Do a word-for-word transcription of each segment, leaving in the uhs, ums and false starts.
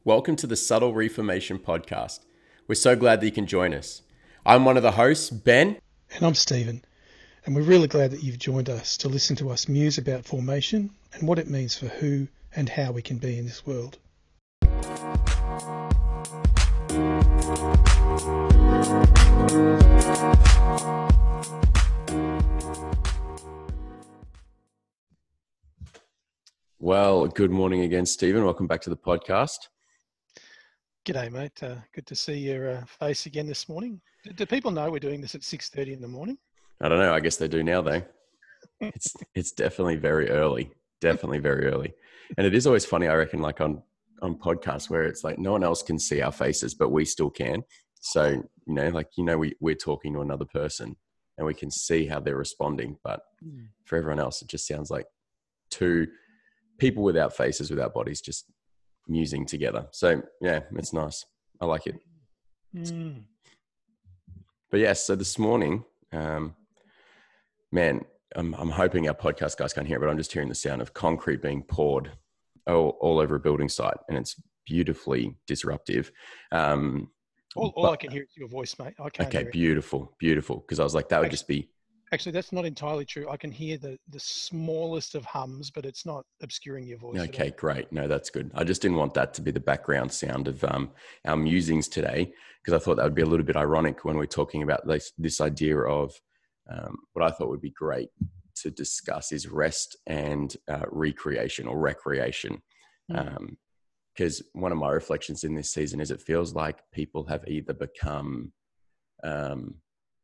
Welcome to the Subtle Reformation Podcast. We're so glad that you can join us. I'm one of the hosts, Ben. And I'm Stephen, and we're really glad that you've joined us to listen to us muse about formation and what it means for who and how we can be in this world. Well, good morning again, Stephen. Welcome back to the podcast. G'day, mate. Uh, good to see your uh, face again this morning. Do, do people know we're doing this at six thirty in the morning? I don't know. I guess they do now, though. It's it's definitely very early. Definitely very early. And it is always funny, I reckon, like on, on podcasts where it's like no one else can see our faces, but we still can. So, you know, like, you know, we, we're talking to another person and we can see how they're responding. But Mm. for everyone else, it just sounds like two people without faces, without bodies, just musing together. So yeah, it's nice. I like it. Mm. But yes, yeah, so this morning, um, man, I'm, I'm hoping our podcast guys can't hear it, but I'm just hearing the sound of concrete being poured all, all over a building site, and it's beautifully disruptive. Um, All, all but, I can hear is your voice, mate. I can't okay, hear it. beautiful, beautiful. Because I was like, that would Actually, just be. Actually, that's not entirely true. I can hear the, the smallest of hums, but it's not obscuring your voice Okay, at all. great. No, that's good. I just didn't want that to be the background sound of um, our musings today, because I thought that would be a little bit ironic when we're talking about this, this idea of um, what I thought would be great to discuss is rest and uh, recreation or recreation. Mm. Because um, one of my reflections in this season is it feels like people have either become um,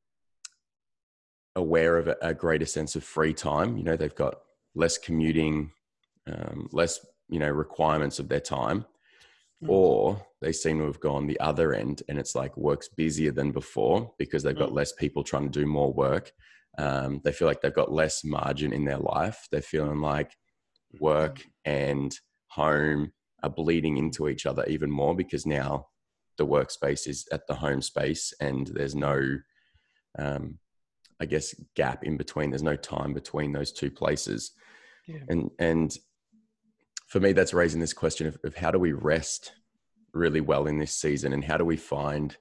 aware of a, a greater sense of free time. You know, they've got less commuting, um, less, you know, requirements of their time, Mm. or they seem to have gone the other end and it's like work's busier than before because they've got Mm. less people trying to do more work. Um, they feel like they've got less margin in their life. They're feeling like Mm. work and home are bleeding into each other even more because now the workspace is at the home space and there's no, um, I guess, gap in between. There's no time between those two places. Yeah. And, and for me, that's raising this question of, of how do we rest really well in this season, and how do we find,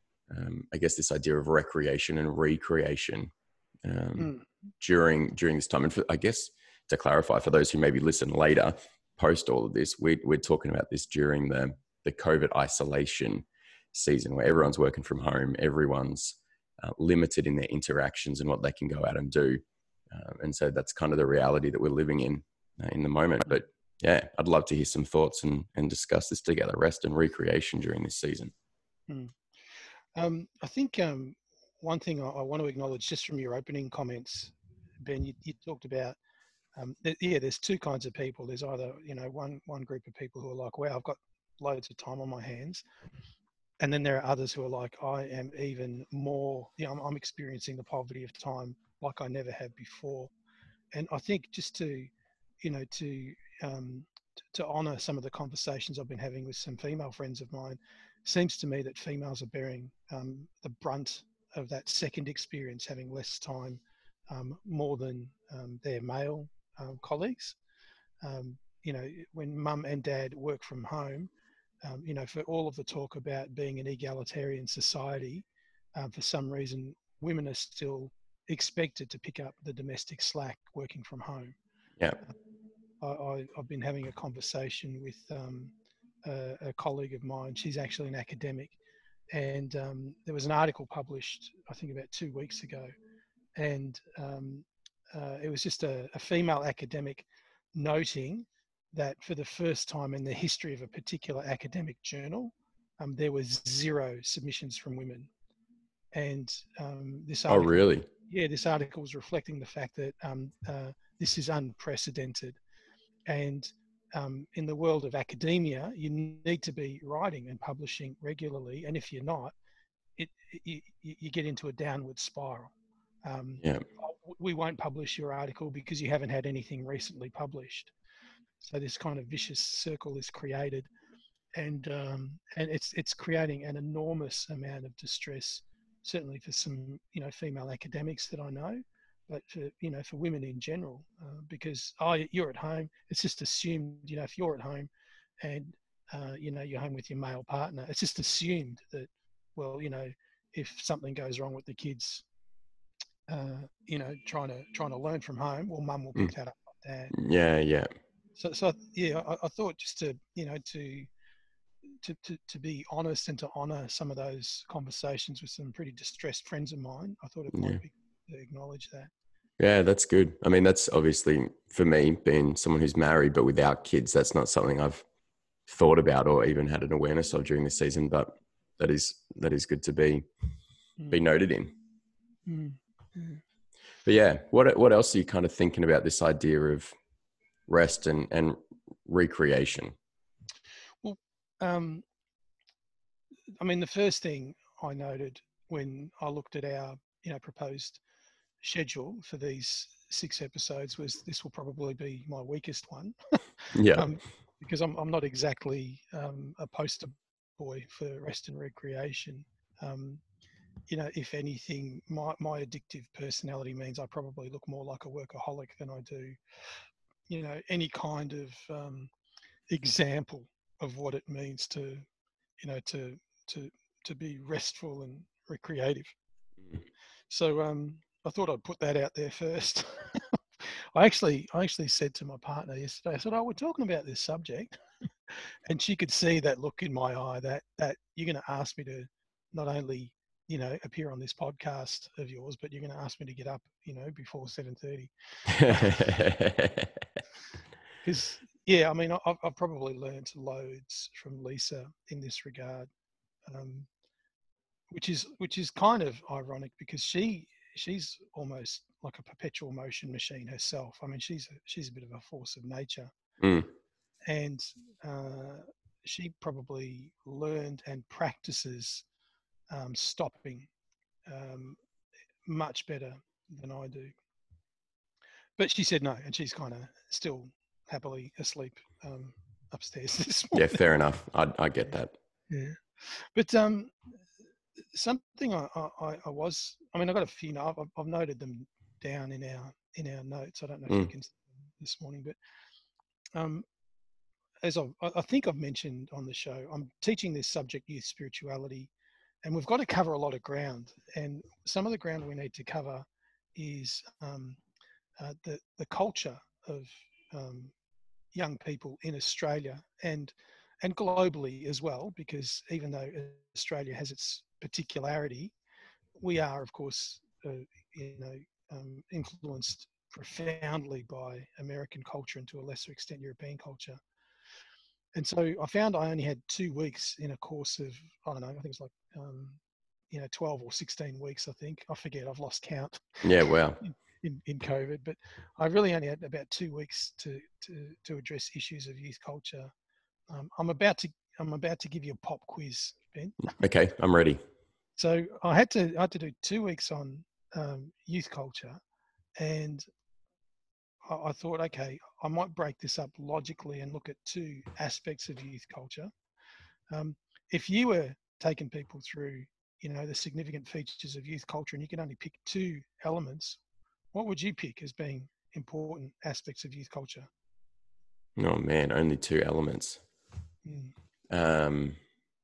um, I guess, this idea of recreation and recreation um, Mm. during during this time. And for, I guess to clarify for those who maybe listen later, post all of this, we, we're talking about this during the the COVID isolation season, where everyone's working from home, everyone's uh, limited in their interactions and what they can go out and do, uh, and so that's kind of the reality that we're living in uh, in the moment. But yeah, I'd love to hear some thoughts and, and discuss this together, rest and recreation during this season. Mm. Um, I think um, one thing I, I want to acknowledge just from your opening comments, Ben, you, you talked about, um, th- yeah, there's two kinds of people. There's either, you know, one, one group of people who are like, wow, I've got loads of time on my hands. And then there are others who are like, I am even more, you know, I'm, I'm experiencing the poverty of time like I never have before. And I think just to, you know, to, um, to honor some of the conversations I've been having with some female friends of mine, seems to me that females are bearing um, the brunt of that second experience, having less time, um, more than um, their male um, colleagues. Um, you know, when mum and dad work from home, um, you know, for all of the talk about being an egalitarian society, um, for some reason, women are still expected to pick up the domestic slack working from home. Yeah. I, I, I've been having a conversation with um, a, a colleague of mine. She's actually an academic, and um, there was an article published, I think, about two weeks ago, and um, uh, it was just a, a female academic noting that for the first time in the history of a particular academic journal, um, there was zero submissions from women. And um, this Oh, article, really? yeah, this article was reflecting the fact that um, uh, this is unprecedented. And um, in the world of academia, you need to be writing and publishing regularly. And if you're not, it, you, you get into a downward spiral. Um, Yeah. we won't publish your article because you haven't had anything recently published. So this kind of vicious circle is created, and um, and it's it's creating an enormous amount of distress, certainly for some you know female academics that I know, but for you know for women in general, uh, because oh you're at home, it's just assumed you know if you're at home, and uh, you know, you're home with your male partner. It's just assumed that, well, you know, if something goes wrong with the kids, uh, you know, trying to trying to learn from home, well, mum will Mm. pick that up like dad. Yeah, yeah. So, so yeah, I, I thought just to, you know, to, to to to be honest and to honour some of those conversations with some pretty distressed friends of mine, I thought it Yeah. might be to acknowledge that. Yeah, that's good. I mean, that's obviously for me, being someone who's married but without kids, that's not something I've thought about or even had an awareness of during this season. But that is that is good to be be Mm. noted in. Mm. Mm. But yeah, what what else are you kind of thinking about this idea of rest and and recreation? Well, um, I mean, the first thing I noted when I looked at our, you know, proposed schedule for these six episodes was this will probably be my weakest one, Yeah. um, because I'm I'm not exactly um, a poster boy for rest and recreation. Um, you know, if anything, my my addictive personality means I probably look more like a workaholic than I do, you know, any kind of um, example of what it means to, you know, to to to be restful and recreative. So um, I thought I'd put that out there first. I actually, I actually said to my partner yesterday, I said, "Oh, we're talking about this subject," and she could see that look in my eye that that you're going to ask me to not only, you know, appear on this podcast of yours, but you're going to ask me to get up, you know, before seven thirty. Because yeah, I mean, I've, I've probably learned loads from Lisa in this regard, um, which is which is kind of ironic because she she's almost like a perpetual motion machine herself. I mean, she's a, she's a bit of a force of nature, Mm. and uh, she probably learned and practices um, stopping um, much better than I do. But she said no, and she's kind of still happily asleep um, upstairs this Yeah, morning. fair enough. I I get that. Yeah, but um, something I, I, I was, I mean, I got a few. I've, I've noted them down in our in our notes. I don't know if you Mm. can see them this morning, but um, as I've, I think I've mentioned on the show, I'm teaching this subject, youth spirituality, and we've got to cover a lot of ground. And some of the ground we need to cover is um, uh, the the culture of um, young people in Australia and and globally as well, because even though Australia has its particularity, we are, of course, uh, you know, um, influenced profoundly by American culture and to a lesser extent European culture. And so I found I only had two weeks in a course of, I don't know, I think it's like, um, you know, twelve or sixteen weeks, I think. I forget, I've lost count Yeah, wow. in, in, in COVID, but I really only had about two weeks to, to, to address issues of youth culture. Um, I'm about to, I'm about to give you a pop quiz, Ben. Okay, I'm ready. So I had to, I had to do two weeks on um, youth culture, and I, I thought, okay, I might break this up logically and look at two aspects of youth culture. Um, if you were taking people through, you know, the significant features of youth culture, and you can only pick two elements, what would you pick as being important aspects of youth culture? Oh man, only two elements. Mm. Um,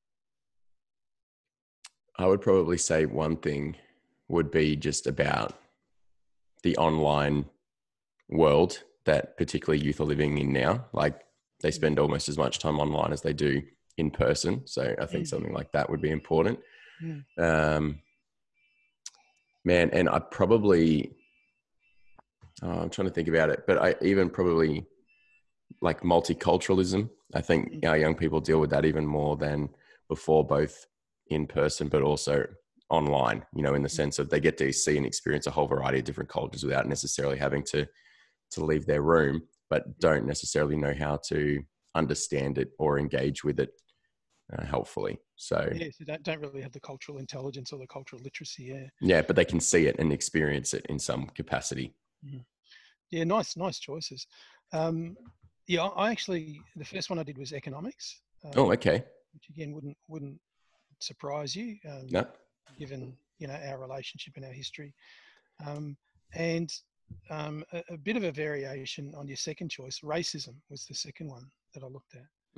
I would probably say one thing would be just about the online world that particularly youth are living in now. Like they Mm. spend almost as much time online as they do in person. So I think Mm. something like that would be important. Mm. Um, man, and I probably, oh, I'm trying to think about it, but I even probably like multiculturalism. I think Mm. our young people deal with that even more than before, both in person, but also online, you know, in the sense of they get to see and experience a whole variety of different cultures without necessarily having to, to leave their room, but don't necessarily know how to understand it or engage with it uh, helpfully. So Yeah, so don't, don't really have the cultural intelligence or the cultural literacy. Yeah. yeah, but they can see it and experience it in some capacity. Mm. Yeah, nice, nice choices. Um, yeah, I actually, the first one I did was economics, Oh, um, okay. which again wouldn't wouldn't surprise you, um, No. given you know our relationship and our history. Um, and um, a, a bit of a variation on your second choice, racism was the second one that I looked at. Mm-hmm.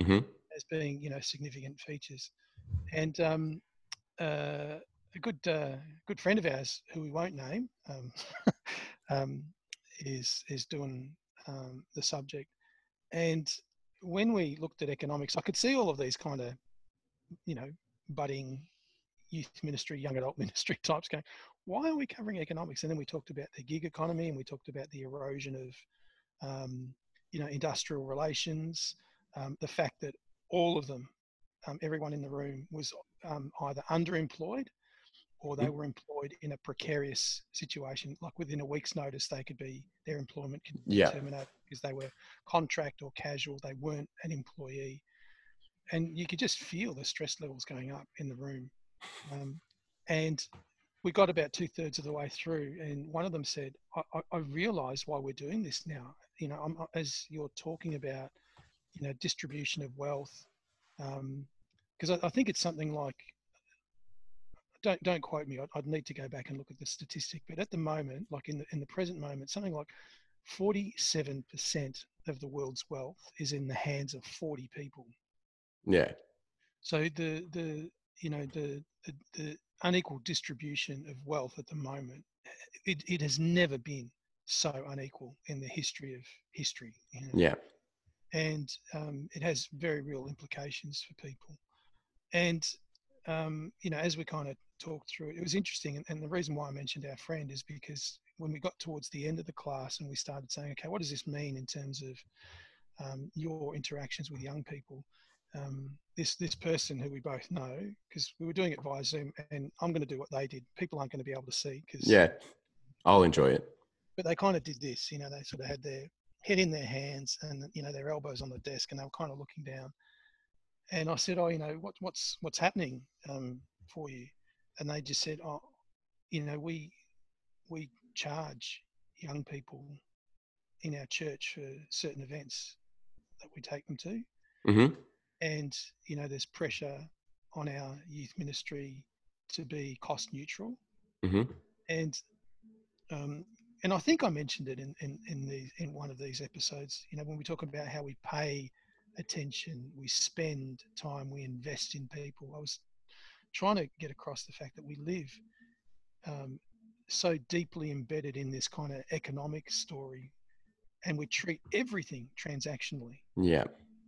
as being, you know, significant features. And um, uh, a good uh, good friend of ours, who we won't name, um, um, is is doing um, the subject. And when we looked at economics, I could see all of these kind of, you know, budding youth ministry, young adult ministry types going, why are we covering economics? And then we talked about the gig economy, and we talked about the erosion of, um, you know, industrial relations, um, the fact that all of them, um, everyone in the room was um, either underemployed or they were employed in a precarious situation. Like within a week's notice, they could be, their employment could be Yeah. terminated because they were contract or casual. They weren't an employee. And you could just feel the stress levels going up in the room. Um, and we got about two thirds of the way through, and one of them said, I, I, I realize why we're doing this now. You know, I'm, as you're talking about, you know, distribution of wealth, because um, I, I think it's something like, don't don't quote me. I'd, I'd need to go back and look at the statistic, but at the moment, like in the in the present moment, something like forty-seven percent of the world's wealth is in the hands of forty people. Yeah. So the the you know the the, the unequal distribution of wealth at the moment, it, it has never been so unequal in the history of history. You know? Yeah. And um, it has very real implications for people. And um, you know, as we kind of talked through it, it was interesting. And, and the reason why I mentioned our friend is because when we got towards the end of the class and we started saying, okay, what does this mean in terms of um, your interactions with young people? Um, this this person who we both know, because we were doing it via Zoom, and I'm going to do what they did. People aren't going to be able to see, because Yeah. I'll enjoy it. but they kind of did this. You know, they sort of had their head in their hands and, you know, their elbows on the desk, and they were kind of looking down. And I said, oh, you know, what, what's what's happening um, for you? And they just said, oh, you know, we we charge young people in our church for certain events that we take them to. Mm-hmm. And, you know, there's pressure on our youth ministry to be cost neutral. Mm-hmm. And um, and I think I mentioned it in, in, in, the, in one of these episodes, you know, when we talk about how we pay attention, we spend time, we invest in people. I was trying to get across the fact that we live um, so deeply embedded in this kind of economic story, and we treat everything transactionally. Yeah.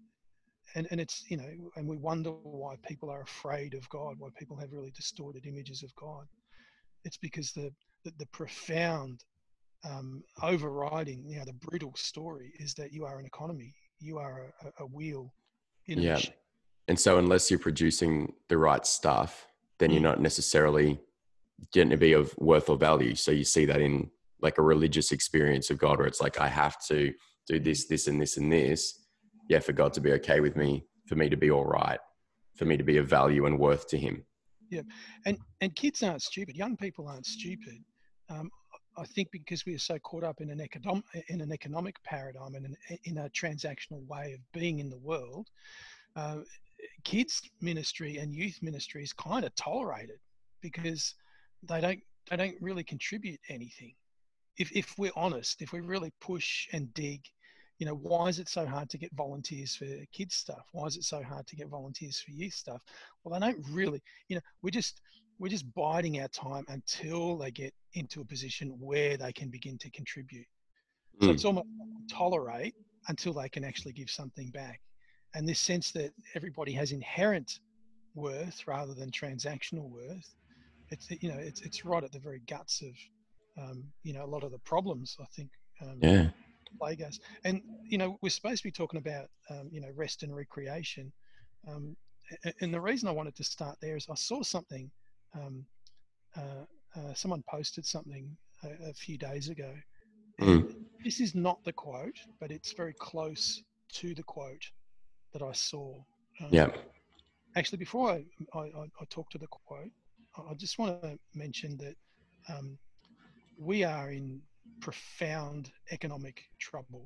And, and it's, you know, and we wonder why people are afraid of God, why people have really distorted images of God. It's because the, the, the profound um, overriding, you know, the brutal story is that you are an economy, you are a, a wheel in a Yeah. machine. And so unless you're producing the right stuff, then you're Mm. not necessarily going to be of worth or value. So you see that in like a religious experience of God, where it's like, I have to do this, this, and this, and this. Yeah. For God to be okay with me, for me to be all right, for me to be of value and worth to him. Yeah. And, and kids aren't stupid. Young people aren't stupid. Um, I think because we are so caught up in an economic, in an economic paradigm and in, in a transactional way of being in the world, uh, kids ministry and youth ministry is kind of tolerated because they don't they don't really contribute anything. If if we're honest, if we really push and dig, you know, why is it so hard to get volunteers for kids stuff? Why is it so hard to get volunteers for youth stuff? Well, they don't really, you know, we're just we're just biding our time until they get into a position where they can begin to contribute. So Mm. it's almost like we tolerate until they can actually give something back. And this sense that everybody has inherent worth rather than transactional worth, it's, you know, it's it's right at the very guts of um, you know, a lot of the problems, I think, um, Yeah. plague us. And you know, we're supposed to be talking about um, you know, rest and recreation. Um, and the reason I wanted to start there is I saw something. Um, uh, uh, someone posted something a, a few days ago, and Mm. this is not the quote, but it's very close to the quote that I saw. Um, Yeah. actually, before I, I, I talk to the quote, I just want to mention that um, we are in profound economic trouble.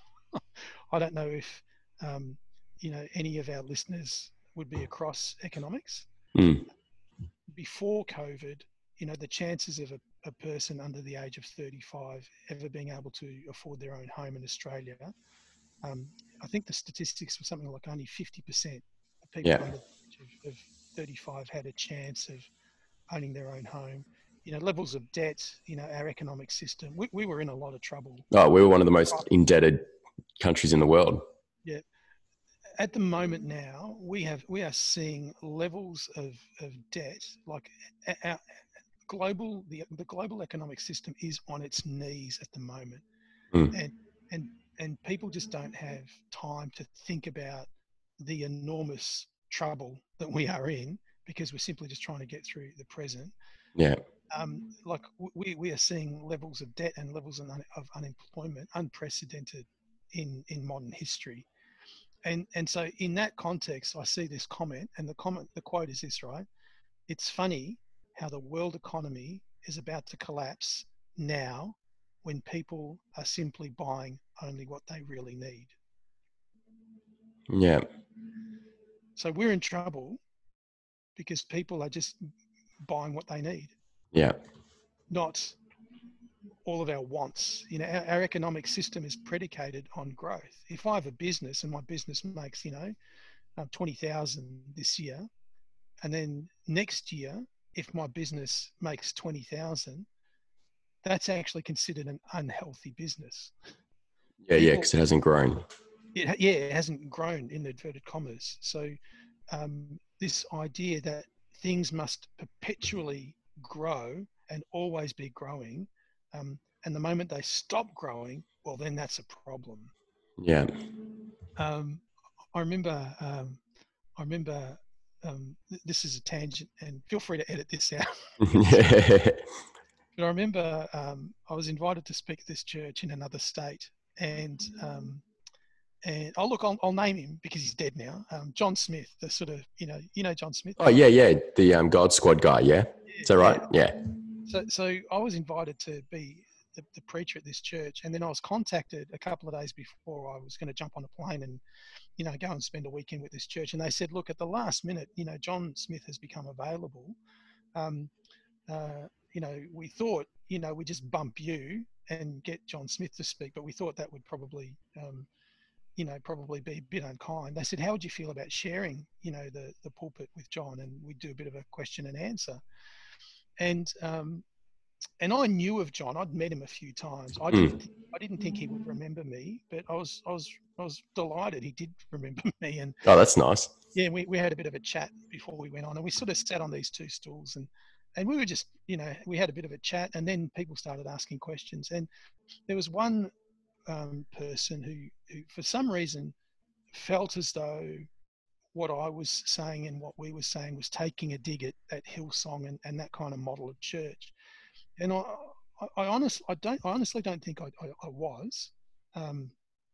I don't know if um, you know, any of our listeners would be across economics. Mm. Before COVID, you know, the chances of a, a person under the age of thirty-five ever being able to afford their own home in Australia Um, I think the statistics were something like only fifty percent of people Yeah. under the age of, of thirty-five had a chance of owning their own home. You know, levels of debt, you know, our economic system, we, we were in a lot of trouble. Oh, we were one of the most indebted countries in the world. Yeah. At the moment now, we have we are seeing levels of, of debt, like our global the, the global economic system is on its knees at the moment. Mm. And and and people just don't have time to think about the enormous trouble that we are in because we're simply just trying to get through the present. Yeah. Um, like we, we are seeing levels of debt and levels of, un, of unemployment unprecedented in, in modern history. And, and so in that context, I see this comment, and the comment, the quote is this, right? It's funny how the world economy is about to collapse now when people are simply buying only what they really need. Yeah. So we're in trouble because people are just buying what they need, Yeah. not all of our wants. You know, our, our economic system is predicated on growth. If I have a business and my business makes, you know, um, twenty thousand this year, and then next year, if my business makes twenty thousand, that's actually considered an unhealthy business. Yeah. Yeah. People, Because it hasn't grown. it, yeah, it hasn't grown in inverted commas. So um, this idea that things must perpetually grow and always be growing, um, and the moment they stop growing, well, then that's a problem. Yeah. Um, I remember, um, I remember. Um, th- this is a tangent, and feel free to edit this out. But I remember um, I was invited to speak at this church in another state, and um, and oh look, I'll, I'll name him because he's dead now. Um, John Smith, the sort of you know you know John Smith. Oh yeah, yeah. The um, God Squad guy. Yeah. Is that Yeah, right? yeah. Yeah. So so I was invited to be the, the preacher at this church, and then I was contacted a couple of days before I was going to jump on a plane and you know go and spend a weekend with this church. And they said, look, at the last minute, you know, John Smith has become available. Um, uh, you know, we thought, you know, we just bump you and get John Smith to speak, but we thought that would probably, um, you know, probably be a bit unkind. They said, how would you feel about sharing, you know, the, the pulpit with John? And we do a bit of a question and answer. And, um, and I knew of John. I'd met him a few times. I didn't, Mm. th- I didn't think he would remember me, but I was, I was, I was delighted he did remember me. And Oh, that's nice. yeah, we, we had a bit of a chat before we went on, and we sort of sat on these two stools, and and we were just, you know, we had a bit of a chat, and then people started asking questions, and there was one um, person who, who, for some reason, felt as though what I was saying and what we were saying was taking a dig at, at Hillsong and, and that kind of model of church, and I, I, I honestly, I don't, I honestly don't think I, I, I was, um,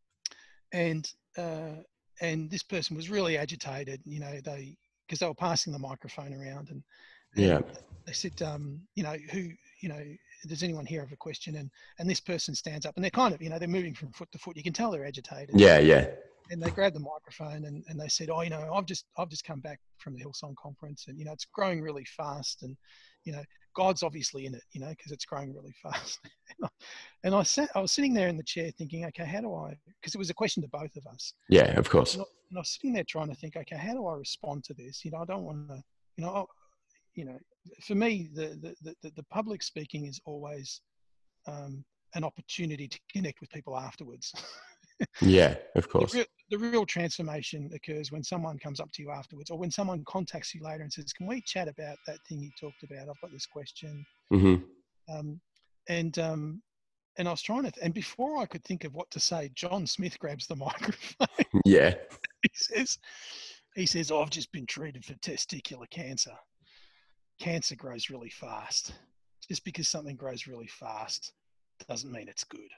and. Uh, and this person was really agitated. You know, they because they were passing the microphone around, and Yeah. and they said, um, you know, who, you know, does anyone here have a question? And and this person stands up, and they're kind of, you know, they're moving from foot to foot. You can tell they're agitated. Yeah. Yeah. And they grabbed the microphone and, and they said, oh, you know, I've just I've just come back from the Hillsong conference, and you know, it's growing really fast, and you know, God's obviously in it, you know, because it's growing really fast. and, I, and I sat, I was sitting there in the chair thinking, okay, how do I? Because it was a question to both of us. Yeah. Of course. And I, and I was sitting there trying to think, okay, how do I respond to this? You know, I don't want to, you know, I, you know, for me, the the the, the public speaking is always um, an opportunity to connect with people afterwards. Yeah. Of The course. real, the real transformation occurs when someone comes up to you afterwards, or when someone contacts you later and says, can we chat about that thing you talked about? I've got this question. Mm-hmm. Um, and, um, and I was trying to, and before I could think of what to say, John Smith grabs the microphone. Yeah. he says, he says, oh, I've just been treated for testicular cancer. Cancer grows really fast. Just because something grows really fast doesn't mean it's good.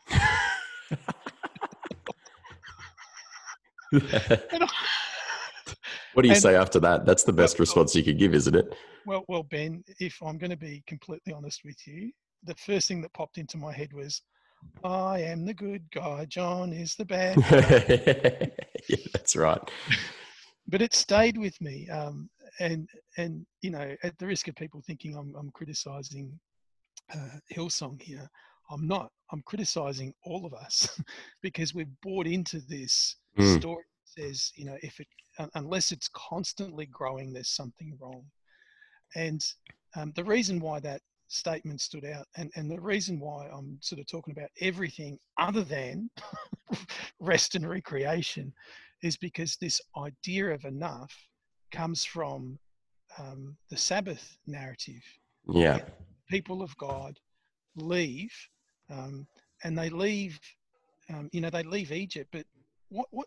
and I, What do you and, say after that? That's the best well, response you could give, isn't it? Well, well, Ben, if I'm going to be completely honest with you, the first thing that popped into my head was, I am the good guy, John is the bad guy. Yeah, that's right. But it stayed with me. Um, and, and, you know, at the risk of people thinking I'm, I'm criticizing uh, Hillsong here, I'm not. I'm criticizing all of us because we've bought into this Mm. story that says, you know, if it, unless it's constantly growing, there's something wrong. And um, the reason why that statement stood out, and, and the reason why I'm sort of talking about everything other than rest and recreation, is because this idea of enough comes from um, the Sabbath narrative. Yeah. People of God leave, um, and they leave, um, you know, they leave Egypt, but what, what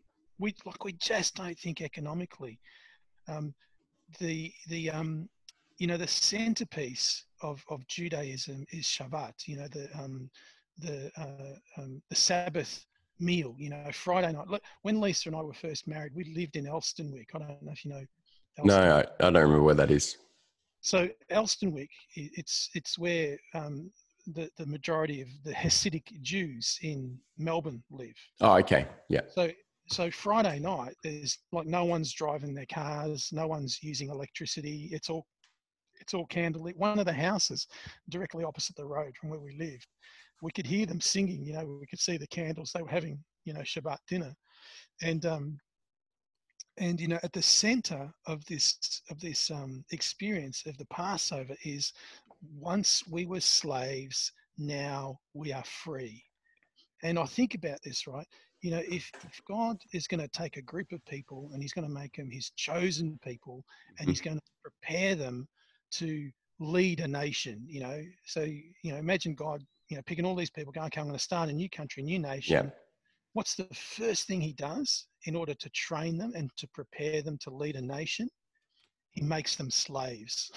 we like, we just don't think economically. Um, the the um, you know, the centerpiece of, of Judaism is Shabbat. You know, the um, the uh, um, the Sabbath meal. You know, Friday night. Look, when Lisa and I were first married, we lived in Elstonwick. I don't know if you know No, Elstonwick. I, I don't remember where that is. So Elstonwick, it's it's where um, the the majority of the Hasidic Jews in Melbourne live. Oh, okay. Yeah. So so Friday night, there's like no one's driving their cars, no one's using electricity. It's all it's all candlelit. One of the houses directly opposite the road from where we lived, we could hear them singing. You know, we could see the candles. They were having, you know, Shabbat dinner, and um, and you know, at the center of this of this um, experience of the Passover is, once we were slaves, now we are free. And I think about this, right? You know, if, if God is going to take a group of people and he's going to make them his chosen people, and Mm-hmm. he's going to prepare them to lead a nation, you know, so, you know, imagine God, you know, picking all these people, going, okay, I'm going to start a new country, a new nation. Yeah. What's the first thing he does in order to train them and to prepare them to lead a nation? He makes them slaves.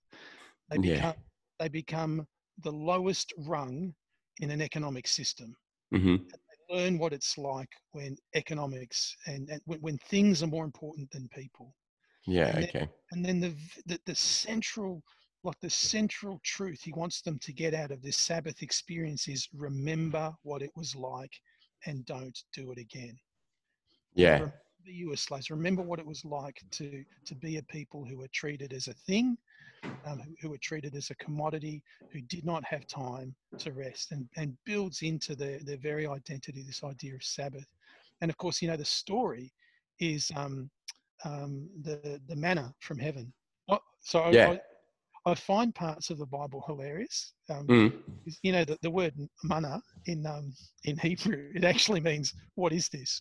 They Yeah. become, they become the lowest rung in an economic system. Mm-hmm. Learn what it's like when economics and, and when, when things are more important than people. Yeah. And then, Okay. and then the, the the central, like the central truth he wants them to get out of this Sabbath experience is, remember what it was like and don't do it again. You know, Yeah. remember you were slaves. Remember what it was like to to be a people who were treated as a thing, um, who, who were treated as a commodity, who did not have time to rest, and, and builds into their, their very identity this idea of Sabbath. And of course, you know, the story is um, um, the, the manna from heaven. Oh, so I, Yeah. I, I find parts of the Bible hilarious. Um, Mm. you know, the, the word manna in, um, in Hebrew, it actually means, what is this?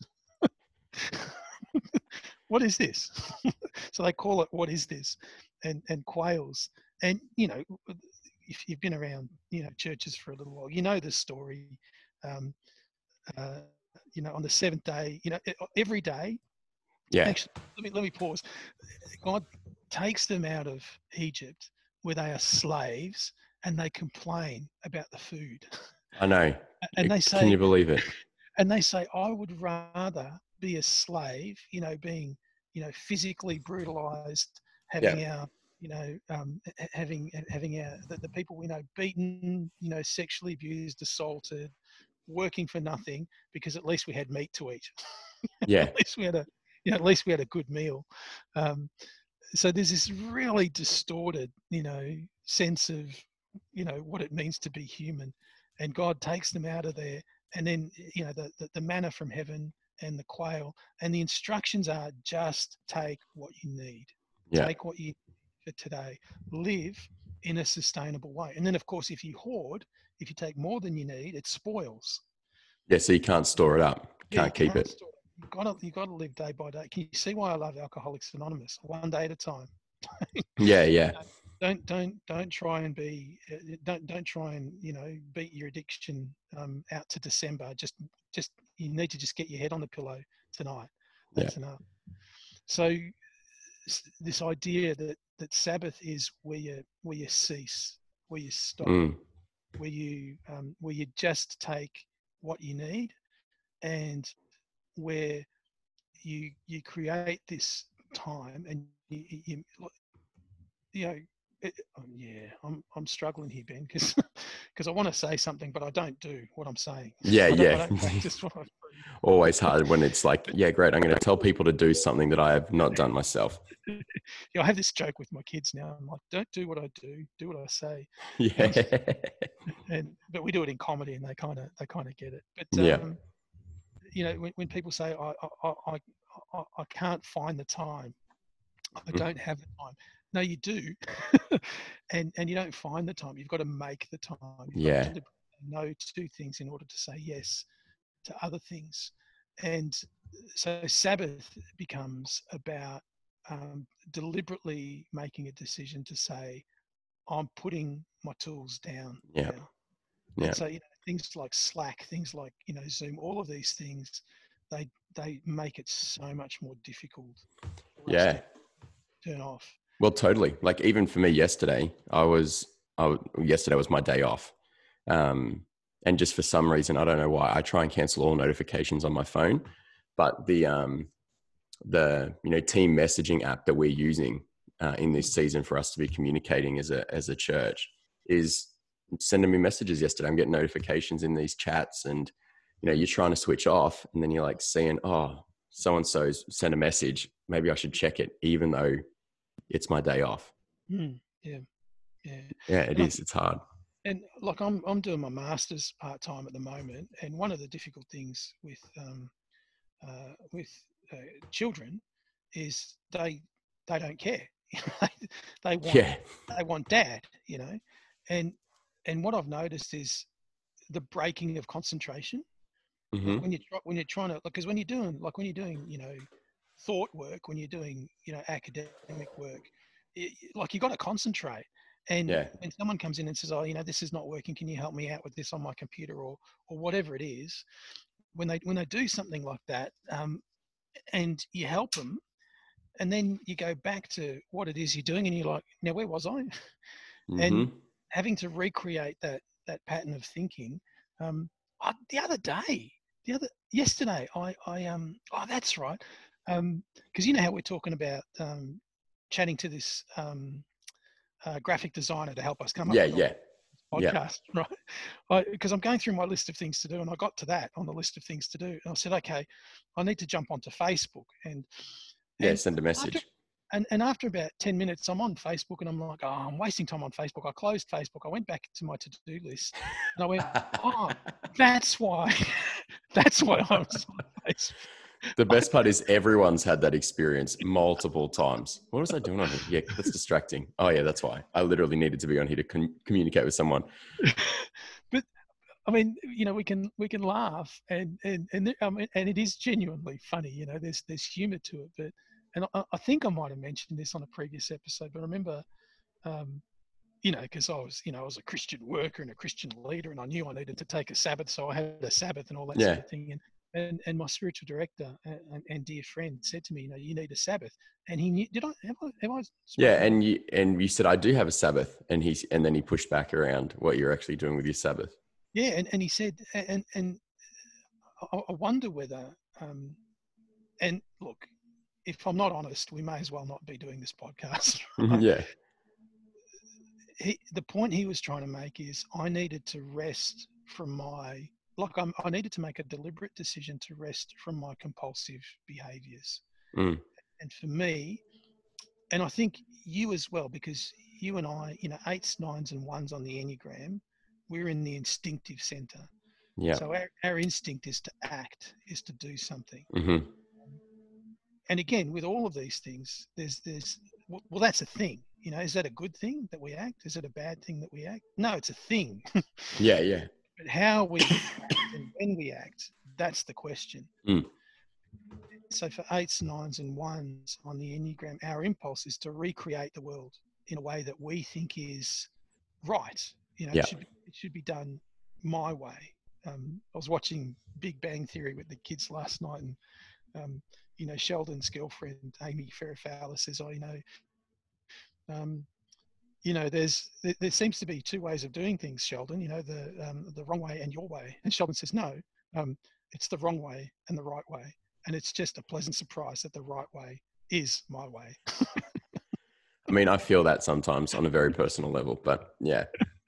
What is this? So they call it, what is this? And and quails. And you know, if you've been around, you know, churches for a little while, you know the story. Um, uh, you know, on the seventh day, you know, every day. Yeah. Actually, let me let me pause. God takes them out of Egypt, where they are slaves, and they complain about the food. I know. And they Can you say, believe it? and they say, I would rather be a slave, you know, being, you know, physically brutalized, Yeah. having our, you know, um, having having our the, the people we know beaten, you know, sexually abused, assaulted, working for nothing, because at least we had meat to eat. Yeah. At least we had a, you know, at least we had a good meal. Um, so there's this really distorted, you know, sense of, you know, what it means to be human, and God takes them out of there. And then, you know, the, the, the manna from heaven and the quail, and the instructions are, just take what you need. Yeah. Take what you need for today. Live in a sustainable way. And then, of course, if you hoard, if you take more than you need, it spoils. Yeah. So you can't store it up. Yeah, you Can't keep can't it. store it. You've got to, you've got to live day by day. Can you see why I love Alcoholics Anonymous? One day at a time. Yeah. Yeah. don't don't don't try and be uh, don't don't try and, you know, beat your addiction um, out to December. Just just you need to just get your head on the pillow tonight. Yeah. That's enough. So this idea that that Sabbath is where you where you cease, where you stop, Mm. where you um, where you just take what you need, and where you you create this time, and you, you, you know, it, um, yeah, I'm I'm struggling here, Ben, because because I want to say something, but I don't do what I'm saying. Yeah. I don't, I Yeah. don't practice what I preach. Always hard when it's like, yeah, great. I'm going to tell people to do something that I have not done myself. you know, I have this joke with my kids now. I'm like, don't do what I do, do what I say. Yeah. and but we do it in comedy, and they kind of they kind of get it. But Yeah. um, you know, when, when people say I I, I I I can't find the time, I Mhm. don't have the time. No, you do, and and you don't find the time. You've got to make the time. You've got to Yeah. deliberately no to things in order to say yes to other things. And so Sabbath becomes about um, deliberately making a decision to say, I'm putting my tools down Yeah. now. And Yeah. so, you know, things like Slack, things like, you know, Zoom, all of these things, they they make it so much more difficult for us to Yeah. turn off. Well, totally. Like even for me yesterday, I was, I, w- yesterday was my day off. Um, and just for some reason, I don't know why, I try and cancel all notifications on my phone, but the, um, the, you know, team messaging app that we're using uh, in this season for us to be communicating as a, as a church is sending me messages yesterday. I'm getting notifications in these chats, and, you know, you're trying to switch off and then you're like seeing, oh, so-and-so's sent a message. Maybe I should check it, even though it's my day off. Mm, yeah, yeah. Yeah, it And I is. It's hard. And like I'm, I'm doing my masters part time at the moment, and one of the difficult things with um, uh, with uh, children is they they don't care. they want Yeah. they want dad, you know, and and what I've noticed is the breaking of concentration. Like Hmm. when you try, when you're trying to, because when you're doing like when you're doing you know thought work, when you're doing you know academic work, it, like you got to concentrate. And Yeah. when someone comes in and says, oh, you know, this is not working, can you help me out with this on my computer, or or whatever it is, when they when they do something like that, um, and you help them, and then you go back to what it is you're doing, and you're like, now where was I? Hmm. And having to recreate that that pattern of thinking. Um, I, the other day, the other yesterday, I I um oh that's right, um because you know how we're talking about um chatting to this um uh, graphic designer to help us come up Yeah. with all Yeah. Yeah. podcast, right? Because I'm going through my list of things to do, and I got to that on the list of things to do, and I said, okay, I need to jump onto Facebook, and Yeah. and Send a after message. and, and after about ten minutes, I'm on Facebook, and I'm like, oh, I'm wasting time on Facebook. I closed Facebook. I went back to my to-do list, and I went, oh, that's why, that's why I was on Facebook. The best part is everyone's had that experience multiple times. What was I doing on here? Yeah, that's distracting. Oh, yeah, that's why. I literally needed to be on here to con- communicate with someone. But I mean, you know, we can we can laugh, and and and I mean, and it is genuinely funny. You know, there's there's humour to it. But and I, I think I might have mentioned this on a previous episode, but I remember, um, you know, because I was you know I was a Christian worker and a Christian leader, and I knew I needed to take a Sabbath, so I had a Sabbath and all that sort Yeah. of thing. And and, and my spiritual director and, and dear friend said to me, you know, you need a Sabbath, and he knew. Did I have I have I Yeah. spoken about? And you, and you said, I do have a Sabbath. And he's, and then he pushed back around what you're actually doing with your Sabbath. Yeah, and, and he said, and and I, I wonder whether, um, and look, if I'm not honest, we may as well not be doing this podcast. Right? Yeah. He, the point he was trying to make is I needed to rest from my, like I'm, I needed to make a deliberate decision to rest from my compulsive behaviors. Mm. And for me, and I think you as well, because you and I, you know, eights, nines, and ones on the Enneagram, we're in the instinctive center. Yeah. So our, our instinct is to act, is to do something. Hmm. And again, with all of these things, there's there's well, that's a thing. You know, is that a good thing that we act? Is it a bad thing that we act? No, it's a thing. Yeah. Yeah. But how we act and when we act, that's the question. Mm. So for eights, nines, and ones on the Enneagram, our impulse is to recreate the world in a way that we think is right. You know, it Yeah. should be, it should be done my way. Um, I was watching Big Bang Theory with the kids last night, and um, you know, Sheldon's girlfriend, Amy Farrah Fowler, says, "Oh, you know, um, you know, there's there, there seems to be two ways of doing things, Sheldon. You know, the um, the wrong way and your way." And Sheldon says, "No, um, it's the wrong way and the right way, and it's just a pleasant surprise that the right way is my way." I mean, I feel that sometimes on a very personal level, but yeah.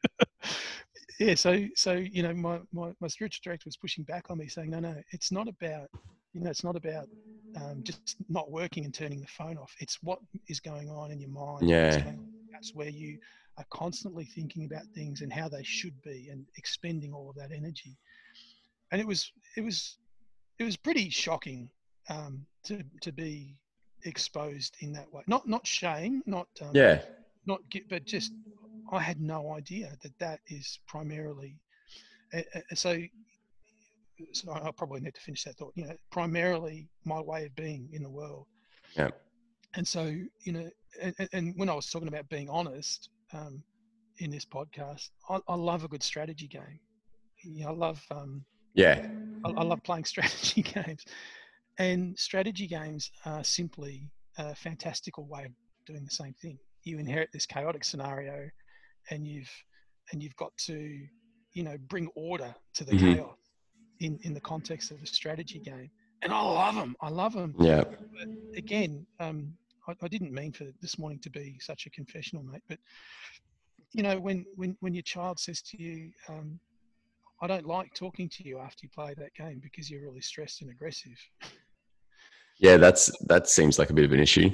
Yeah, so so you know, my, my my spiritual director was pushing back on me, saying, "No, no, it's not about, you know, it's not about um, just not working and turning the phone off. It's what is going on in your mind. What's Yeah. going on. That's where you are constantly thinking about things and how they should be, and expending all of that energy. And it was it was it was pretty shocking, um, to to be exposed in that way. Not not shame, not um, Yeah. not get, but just I had no idea that that is primarily. Uh, uh, so, so I probably need to finish that thought. You know, primarily my way of being in the world. Yeah. And so, you know, and, and when I was talking about being honest, um, in this podcast, I, I love a good strategy game. You know, I love um, Yeah. I, I love playing strategy games, and strategy games are simply a fantastical way of doing the same thing. You inherit this chaotic scenario, and you've and you've got to, you know, bring order to the Hmm. chaos in in the context of a strategy game. And I love them. I love them. Yeah. But again, um, I, I didn't mean for this morning to be such a confessional, mate. But you know, when when when your child says to you, um, "I don't like talking to you after you play that game because you're really stressed and aggressive." Yeah. That's, that seems like a bit of an issue.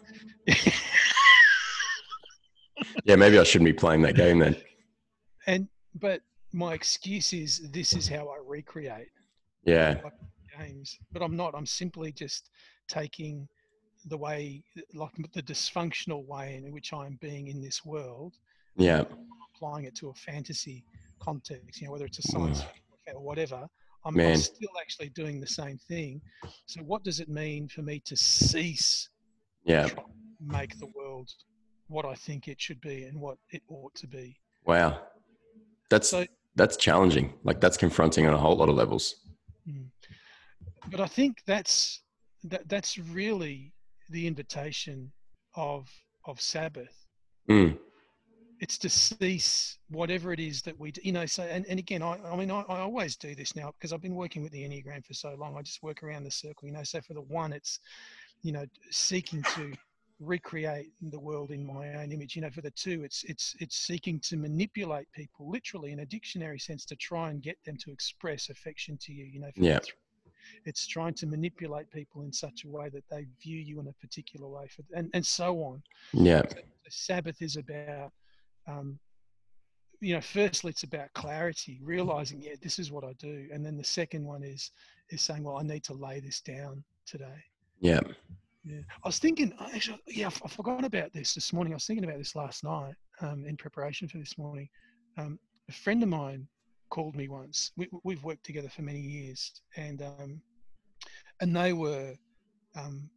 Yeah. Maybe I shouldn't be playing that game then. And but my excuse is this is how I recreate Yeah. games. But I'm not. I'm simply just taking the way, like the dysfunctional way in which I'm being in this world, and Yeah. applying it to a fantasy context. You know, whether it's a science Oh, fiction or whatever. I'm, I'm man. still actually doing the same thing. So what does it mean for me to cease Yeah. trying to make the world what I think it should be and what it ought to be? Wow. That's, So, that's challenging. Like that's confronting on a whole lot of levels. mm, but I think that's that, that's really the invitation of of Sabbath. Mm. It's to cease whatever it is that we do, you know. So, and, and again, I, I mean, I, I always do this now because I've been working with the Enneagram for so long. I just work around the circle, you know. So for the one, it's, you know, seeking to recreate the world in my own image. You know, for the two, it's it's it's seeking to manipulate people, literally in a dictionary sense, to try and get them to express affection to you. You know, for the Yeah. three, it's trying to manipulate people in such a way that they view you in a particular way, for, and and so on. Yeah. So, so Sabbath is about, um, you know, firstly it's about clarity, realizing, yeah, this is what I do, and then the second one is is saying, well, I need to lay this down today. Yeah. Yeah, I was thinking, actually, yeah, I forgot about this this morning. I was thinking about this last night, um, in preparation for this morning. Um, a friend of mine called me once. We, we've worked together for many years, and um, and they were, um,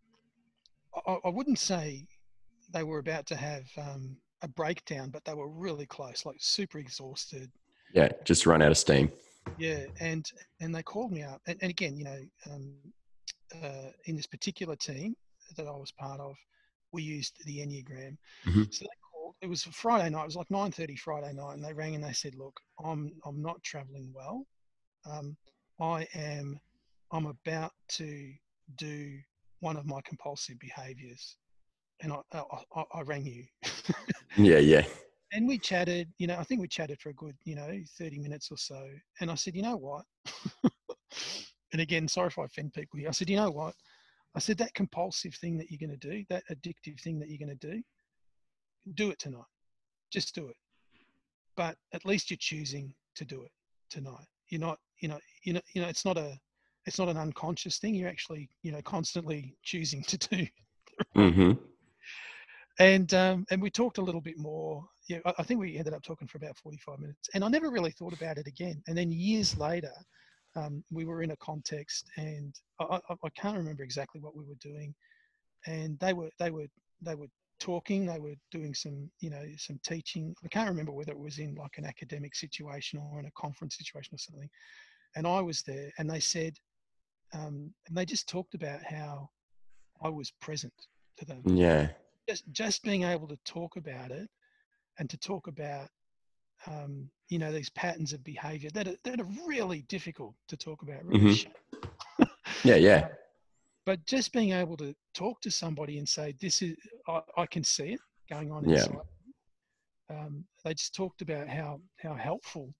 I, I wouldn't say they were about to have, um, a breakdown, but they were really close, like super exhausted. Yeah. Just run out of steam. Yeah, and and they called me up, and, and again, you know, um, uh, in this particular team that I was part of, we used the Enneagram. Hmm. So they called. It was a Friday night. It was like nine thirty Friday night, and they rang and they said, "Look, I'm I'm not traveling well. Um, I am I'm about to do one of my compulsive behaviours, and I I, I, I rang you." Yeah. Yeah. And we chatted. You know, I think we chatted for a good, you know, thirty minutes or so. And I said, "You know what?" And again, sorry if I offend people here. I said, "You know what?" I said, "That compulsive thing that you're going to do, that addictive thing that you're going to do, do it tonight. Just do it. But at least you're choosing to do it tonight. You're not, you know, you know, you know, it's not a, it's not an unconscious thing. You're actually, you know, constantly choosing to do the right." Hmm. And um, and we talked a little bit more. Yeah, I, I think we ended up talking for about forty-five minutes. And I never really thought about it again. And then years later, um, we were in a context, and I, I, I can't remember exactly what we were doing. And they were they were they were talking. They were doing some, you know, some teaching. I can't remember whether it was in like an academic situation or in a conference situation or something. And I was there, and they said, um, and they just talked about how I was present to them. Yeah. Just just being able to talk about it, and to talk about, um, you know, these patterns of behaviour that are, that are really difficult to talk about, really. Hmm. Sh- Yeah. Yeah. but just being able to talk to somebody and say, "This is, I, I can see it going on Yeah. inside." Um, they just talked about how how helpful,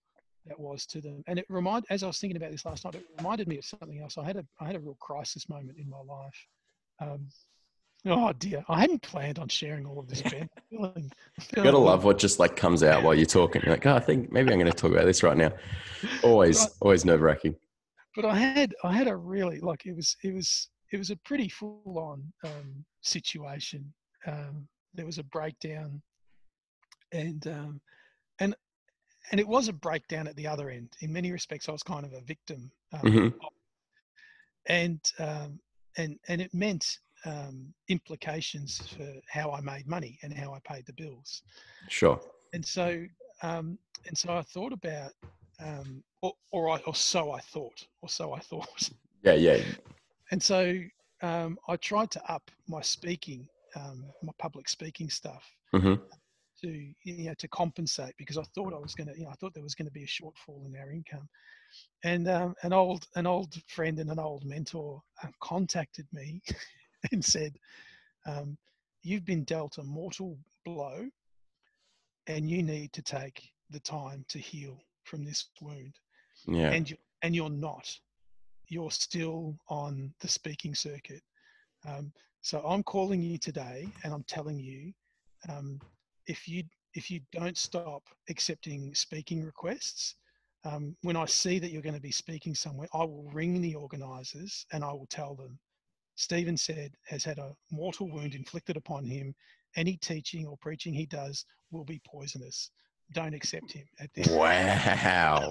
that was to them. And it remind, as I was thinking about this last night, it reminded me of something else. I had a, I had a real crisis moment in my life. Um, oh dear, I hadn't planned on sharing all of this, Ben. I'm feeling, I'm You feeling gotta a love little, what just like comes out while you're talking. You're like, oh, I think maybe I'm going to talk about this right now. but I, Always, always nerve wracking. but I had, I had a really, like, it was, it was, it was a pretty full on um, situation. Um, there was a breakdown, and um, and and it was a breakdown at the other end. In many respects, I was kind of a victim, um, Mm-hmm. and um, and and it meant um, implications for how I made money and how I paid the bills. Sure. And so um, and so I thought about, um, or or, I, or so I thought, or so I thought. Yeah, yeah. And so um, I tried to up my speaking, um, my public speaking stuff, Mm-hmm. to you know to compensate, because I thought I was going to, you know, I thought there was going to be a shortfall in our income. And um, an old an old friend and an old mentor uh, contacted me and said, um, "You've been dealt a mortal blow, and you need to take the time to heal from this wound. Yeah. And you and you're not. You're still on the speaking circuit. Um, so I'm calling you today, and I'm telling you, um, if you if you don't stop accepting speaking requests, um, when I see that you're going to be speaking somewhere, I will ring the organisers and I will tell them, Stephen said has had a mortal wound inflicted upon him. Any teaching or preaching he does will be poisonous. Don't accept him at this." Wow.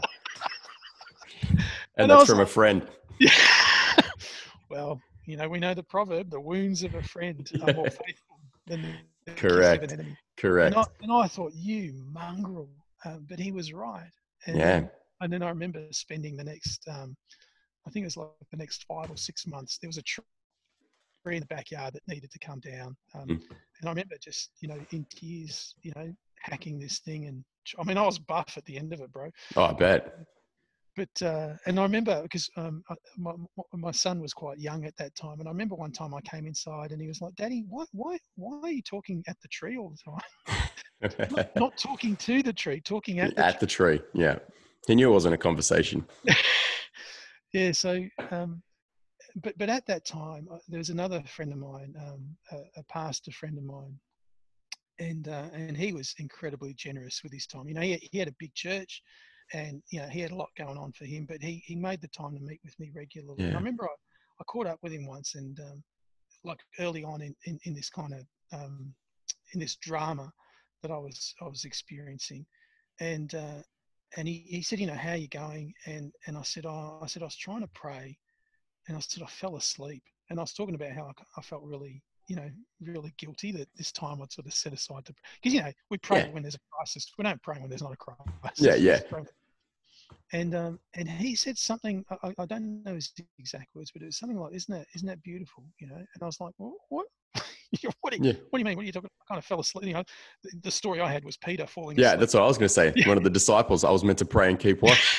And And I that's was from a like, friend. yeah. Well, you know, we know the proverb: the wounds of a friend are more faithful than the kiss of an Correct. enemy. And I Correct. and I thought, you mongrel, um, but he was right. And Yeah. then and then I remember spending the next, um, I think it was like the next five or six months. There was a tree in the backyard that needed to come down, um, Mm. and I remember just, you know, in tears, you know, hacking this thing. And I mean, I was buff at the end of it, bro. Oh, I bet. But uh, and I remember because um, I- my my son was quite young at that time, and I remember one time I came inside and he was like, "Daddy, why why why are you talking at the tree all the time? not, not talking to the tree, talking at the At tree." the tree. Yeah. He knew it wasn't a conversation. Yeah. So, um, but but at that time, uh, there was another friend of mine, um, a, a pastor friend of mine, and uh, and he was incredibly generous with his time. You know, he he had a big church, and you know he had a lot going on for him, but he he made the time to meet with me regularly. And I Yeah. remember I, I caught up with him once, and um, like early on in, in, in this kind of um, in this drama that I was I was experiencing, and uh, and he, he said, you know, how are you going? And and I said, oh, I said I was trying to pray, and I said I fell asleep, and I was talking about how I, I felt really, you know, really guilty that this time I'd sort of set aside to, because you know we pray Yeah. when there's a crisis, we don't pray when there's not a Yeah. crisis. We Yeah. just pray. And um, and he said something, I, I don't know his exact words, but it was something like, "Isn't that isn't that beautiful?" You know. And I was like, "Well, what? what, do you, Yeah. what do you mean? What are you talking?" I kind of fell asleep. You know, the, the story I had was Peter falling Yeah. asleep. That's what I was going to say. Yeah. One of the disciples, I was meant to pray and keep watch.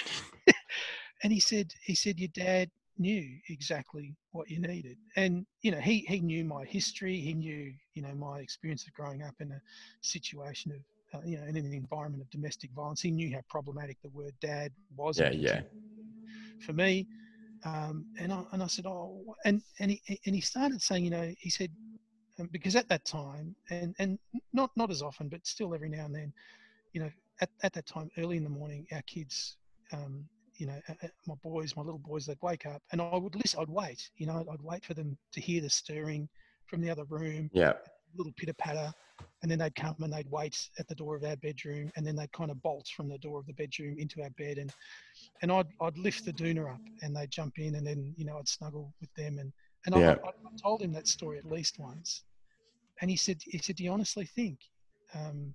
And he said, he said, your dad knew exactly what you needed. And, you know, he, he knew my history. He knew, you know, my experience of growing up in a situation of, uh, you know, in an environment of domestic violence. He knew how problematic the word dad was Yeah. and Yeah. continued for me. Um, and I, and I said, oh, and, and he, and he started saying, you know, he said, um, because at that time, and, and not, not as often, but still every now and then, you know, at, at that time, early in the morning, our kids, um, you know, uh, my boys, my little boys, they'd wake up, and I would listen. I'd wait, you know, I'd wait for them to hear the stirring from the other room, Yeah. little pitter patter, and then they'd come and they'd wait at the door of our bedroom, and then they'd kind of bolt from the door of the bedroom into our bed, and and I'd I'd lift the doona up, and they'd jump in, and then, you know, I'd snuggle with them, and and I, I, Yeah. I told him that story at least once, and he said, he said, do you honestly think um,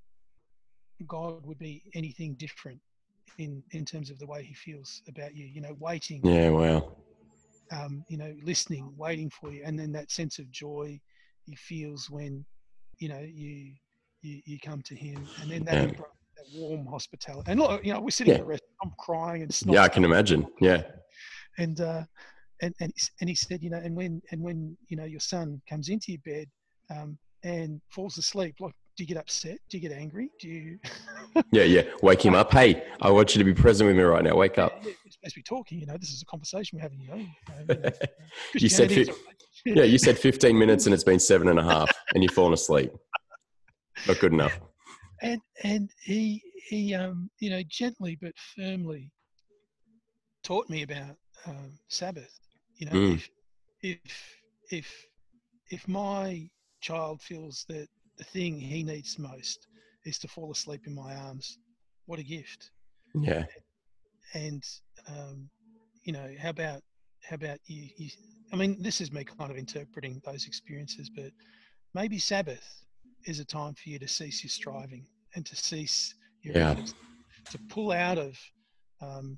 God would be anything different in in terms of the way he feels about you, you know, waiting, Yeah. Wow. um, you know, listening, waiting for you, and then that sense of joy he feels when, you know, you you, you come to him, and then that Yeah. embrace, that warm hospitality. And look, you know, we're sitting in Yeah. a restaurant, I'm crying and Yeah. snot's I can coming, imagine. Yeah. and uh, and and and he said, you know, and when and when you know your son comes into your bed um, and falls asleep, like, do you get upset? Do you get angry? Do you? Yeah, yeah. Wake him up. Hey, I want you to be present with me right now. Wake Yeah, up. yeah, we're supposed to be talking. You know, this is a conversation we're having. You know, you know, uh, You said, Christianity is a fi- yeah, you said fifteen minutes and it's been seven and a half and you've fallen asleep. Not good enough. and and he he um you know gently but firmly taught me about um, Sabbath. You know, Mm, if if if if my child feels that the thing he needs most is to fall asleep in my arms, what a gift! yeah. And um, you know, how about how about you, you? I mean, this is me kind of interpreting those experiences, but maybe Sabbath is a time for you to cease your striving and to cease your Yeah. efforts, to pull out of um,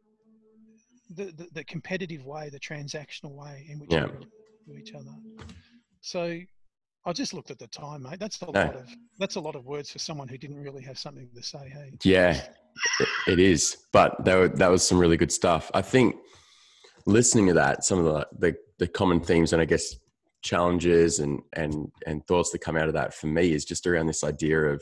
the, the, the competitive way, the transactional way in which Yeah. we do each other. So I just looked at the time, mate. That's a No. lot of that's a lot of words for someone who didn't really have something to say. Hey. Yeah, it, it is. But that, were, that was some really good stuff. I think listening to that, some of the, the, the common themes and I guess challenges and, and, and thoughts that come out of that for me is just around this idea of,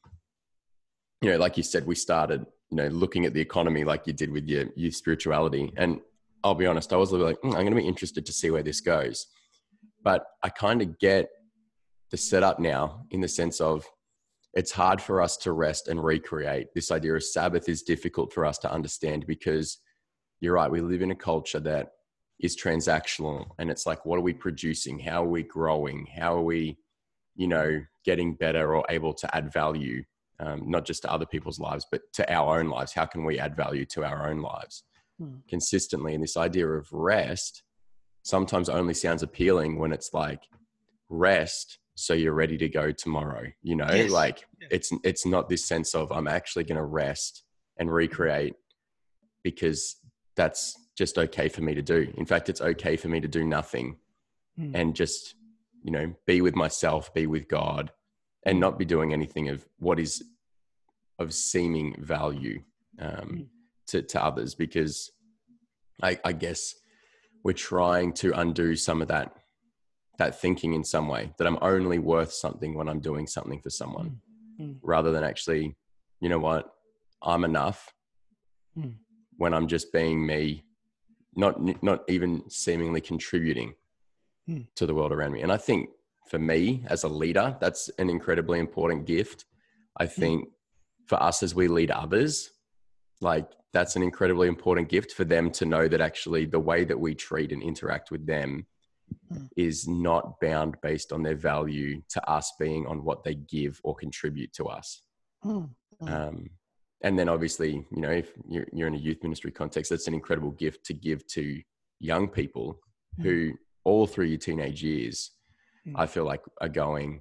you know, like you said, we started, you know, looking at the economy like you did with your youth spirituality. And I'll be honest, I was like, mm, I'm going to be interested to see where this goes. But I kind of get the setup now in the sense of it's hard for us to rest and recreate. This idea of Sabbath is difficult for us to understand because you're right. We live in a culture that is transactional and it's like, what are we producing? How are we growing? How are we, you know, getting better or able to add value, um, not just to other people's lives, but to our own lives? How can we add value to our own lives Hmm. consistently? And this idea of rest sometimes only sounds appealing when it's like rest so you're ready to go tomorrow, you know, Yes. like Yeah. it's, it's not this sense of I'm actually going to rest and recreate because that's just okay for me to do. In fact, it's okay for me to do nothing Hmm. and just, you know, be with myself, be with God and Hmm. not be doing anything of what is of seeming value um, Hmm. to, to others, because I, I guess we're trying to undo some of that that thinking in some way that I'm only worth something when I'm doing something for someone Hmm. rather than actually, you know what, I'm enough Hmm. when I'm just being me, not, not even seemingly contributing Hmm. to the world around me. And I think for me as a leader, that's an incredibly important gift. I think for us as we lead others, like that's an incredibly important gift for them to know that actually the way that we treat and interact with them Hmm. is not bound based on their value to us being on what they give or contribute to us. Hmm. Hmm. Um, and then obviously, you know, if you're, you're in a youth ministry context, that's an incredible gift to give to young people who all through your teenage years, Hmm. I feel like are going,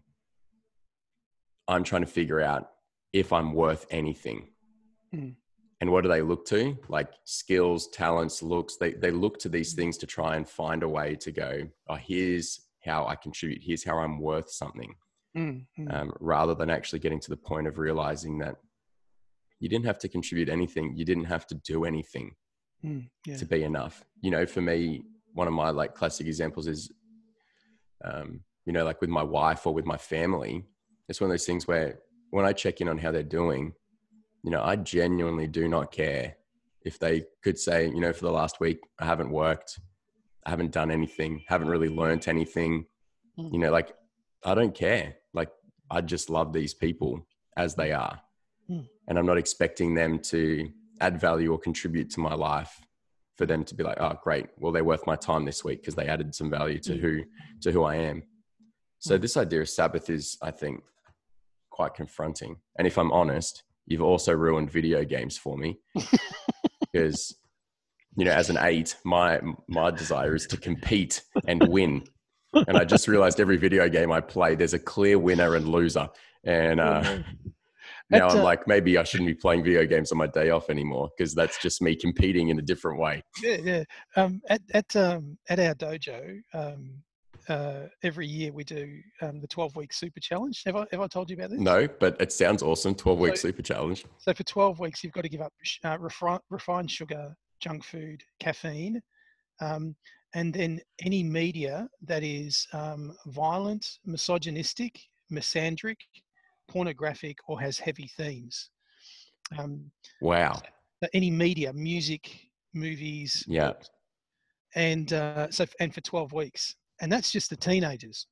I'm trying to figure out if I'm worth anything. Hmm. And what do they look to? Like skills, talents, looks. They they look to these things to try and find a way to go, oh, here's how I contribute. Here's how I'm worth something. Hmm. Hmm. Um, rather than actually getting to the point of realizing that you didn't have to contribute anything. You didn't have to do anything Hmm. Yeah. to be enough. You know, for me, one of my like classic examples is, um, you know, like with my wife or with my family, it's one of those things where when I check in on how they're doing, you know, I genuinely do not care if they could say, you know, for the last week, I haven't worked, I haven't done anything, haven't really learned anything, Hmm. you know, like I don't care. Like I just love these people as they are. Hmm. And I'm not expecting them to add value or contribute to my life for them to be like, oh, great. Well, they're worth my time this week because they added some value to Hmm. who, to who I am. So Hmm. this idea of Sabbath is, I think, quite confronting. And if I'm honest, you've also ruined video games for me because, you know, as an eight, my, my desire is to compete and win. And I just realized every video game I play, there's a clear winner and loser. And uh, now At, I'm uh, like, maybe I shouldn't be playing video games on my day off anymore because that's just me competing in a different way. yeah, yeah. Um, at at um, at our dojo, um, uh, every year we do um, the twelve week super challenge. Have I have I told you about this? No, but it sounds awesome. twelve week So, super challenge. so for twelve weeks, you've got to give up uh, refi- refined sugar, junk food, caffeine, um, and then any media that is um, violent, misogynistic, misandric, pornographic or has heavy themes. Um, Wow. so any media, music, movies, Yeah. books, and uh, so and for twelve weeks, and that's just the teenagers.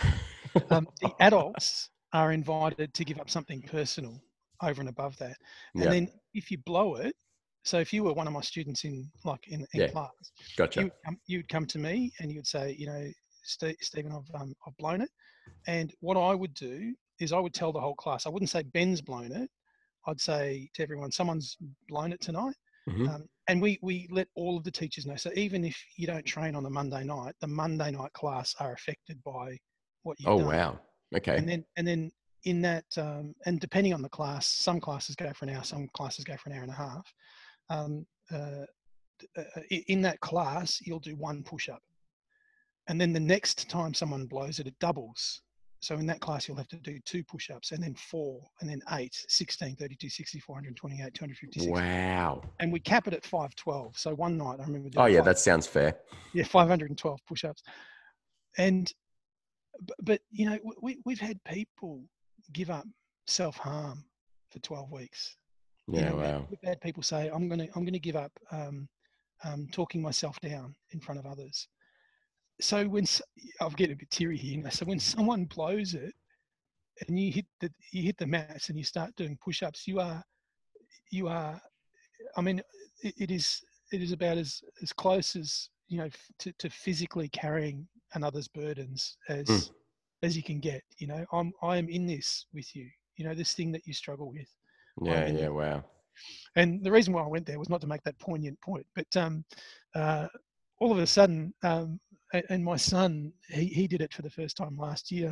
Um, the adults are invited to give up something personal over and above that, and Yeah. then if you blow it, so if you were one of my students in like in, in Yeah. class, Gotcha. you would come, you would come to me and you would say, you know, Ste- Stephen, I've um, I've blown it, and what I would do is I would tell the whole class. I wouldn't say Ben's blown it. I'd say to everyone, someone's blown it tonight. Mm-hmm. Um, and we, we let all of the teachers know. So even if you don't train on the Monday night, the Monday night class are affected by what you've Oh, done. wow. Okay. And then, and then in that, um, and depending on the class, some classes go for an hour, some classes go for an hour and a half. Um, uh, uh, in that class, you'll do one push-up. And then the next time someone blows it, it doubles. So in that class, you'll have to do two push-ups and then four and then eight, sixteen, thirty-two, sixty, four hundred twenty-eight, two hundred fifty-six. Wow. And we cap it at five twelve. So one night I remember doing Oh, yeah, five, that sounds fair. yeah, five hundred twelve push-ups. And, but, but you know, we, we've had people give up self-harm for twelve weeks. Yeah, You know, wow. we've had people say, I'm going to, I'm going to give up um, um, talking myself down in front of others. So when, I'll get a bit teary here. So when someone blows it and you hit the, you hit the mats and you start doing push-ups, you are, you are, I mean, it, it is, it is about as, as close as, you know, to, to physically carrying another's burdens as, mm. as you can get. You know, I'm, I am in this with you, you know, this thing that you struggle with. Yeah. Yeah. This. Wow. And the reason why I went there was not to make that poignant point, but um, uh, all of a sudden, um, and my son, he, he did it for the first time last year.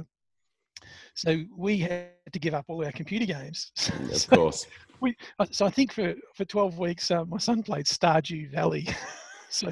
So we had to give up all our computer games. Of so course. We, so I think for, for twelve weeks, uh, my son played Stardew Valley. so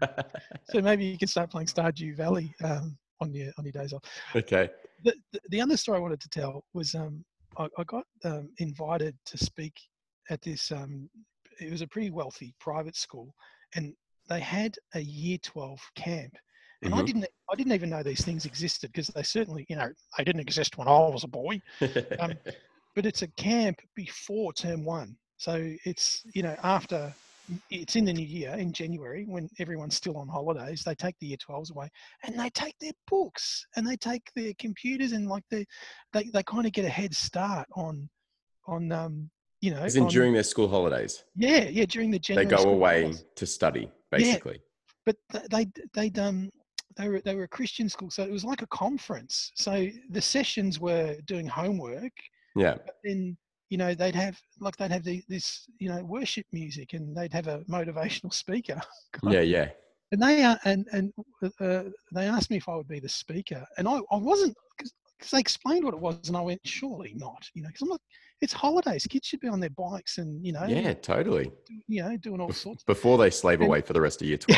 so maybe you can start playing Stardew Valley um, on your on your days off. Okay. The, the, the other story I wanted to tell was um, I, I got um, invited to speak at this, um, it was a pretty wealthy private school, and they had a year twelve camp. And mm-hmm. I didn't, I didn't even know these things existed because they certainly, you know, they didn't exist when I was a boy. Um, but it's a camp before term one. So it's, you know, after, it's in the new year in January when everyone's still on holidays, they take the year twelves away and they take their books and they take their computers and like they, they, they kind of get a head start on, on, um, you know. As in on, during their school holidays? Yeah, yeah, during the January They go away holidays. to study, basically. Yeah, but they, they'd, um, they were, they were a Christian school. So it was like a conference. So the sessions were doing homework. Yeah. But then, you know, they'd have, like they'd have the, this, you know, worship music and they'd have a motivational speaker. Yeah, yeah. And they, uh, and, and uh, they asked me if I would be the speaker. And I, I wasn't, because they explained what it was. And I went, surely not, you know, because I'm like, it's holidays. Kids should be on their bikes and, you know. Yeah, totally. You know, doing all sorts. Before they slave and, away for the rest of year twelve.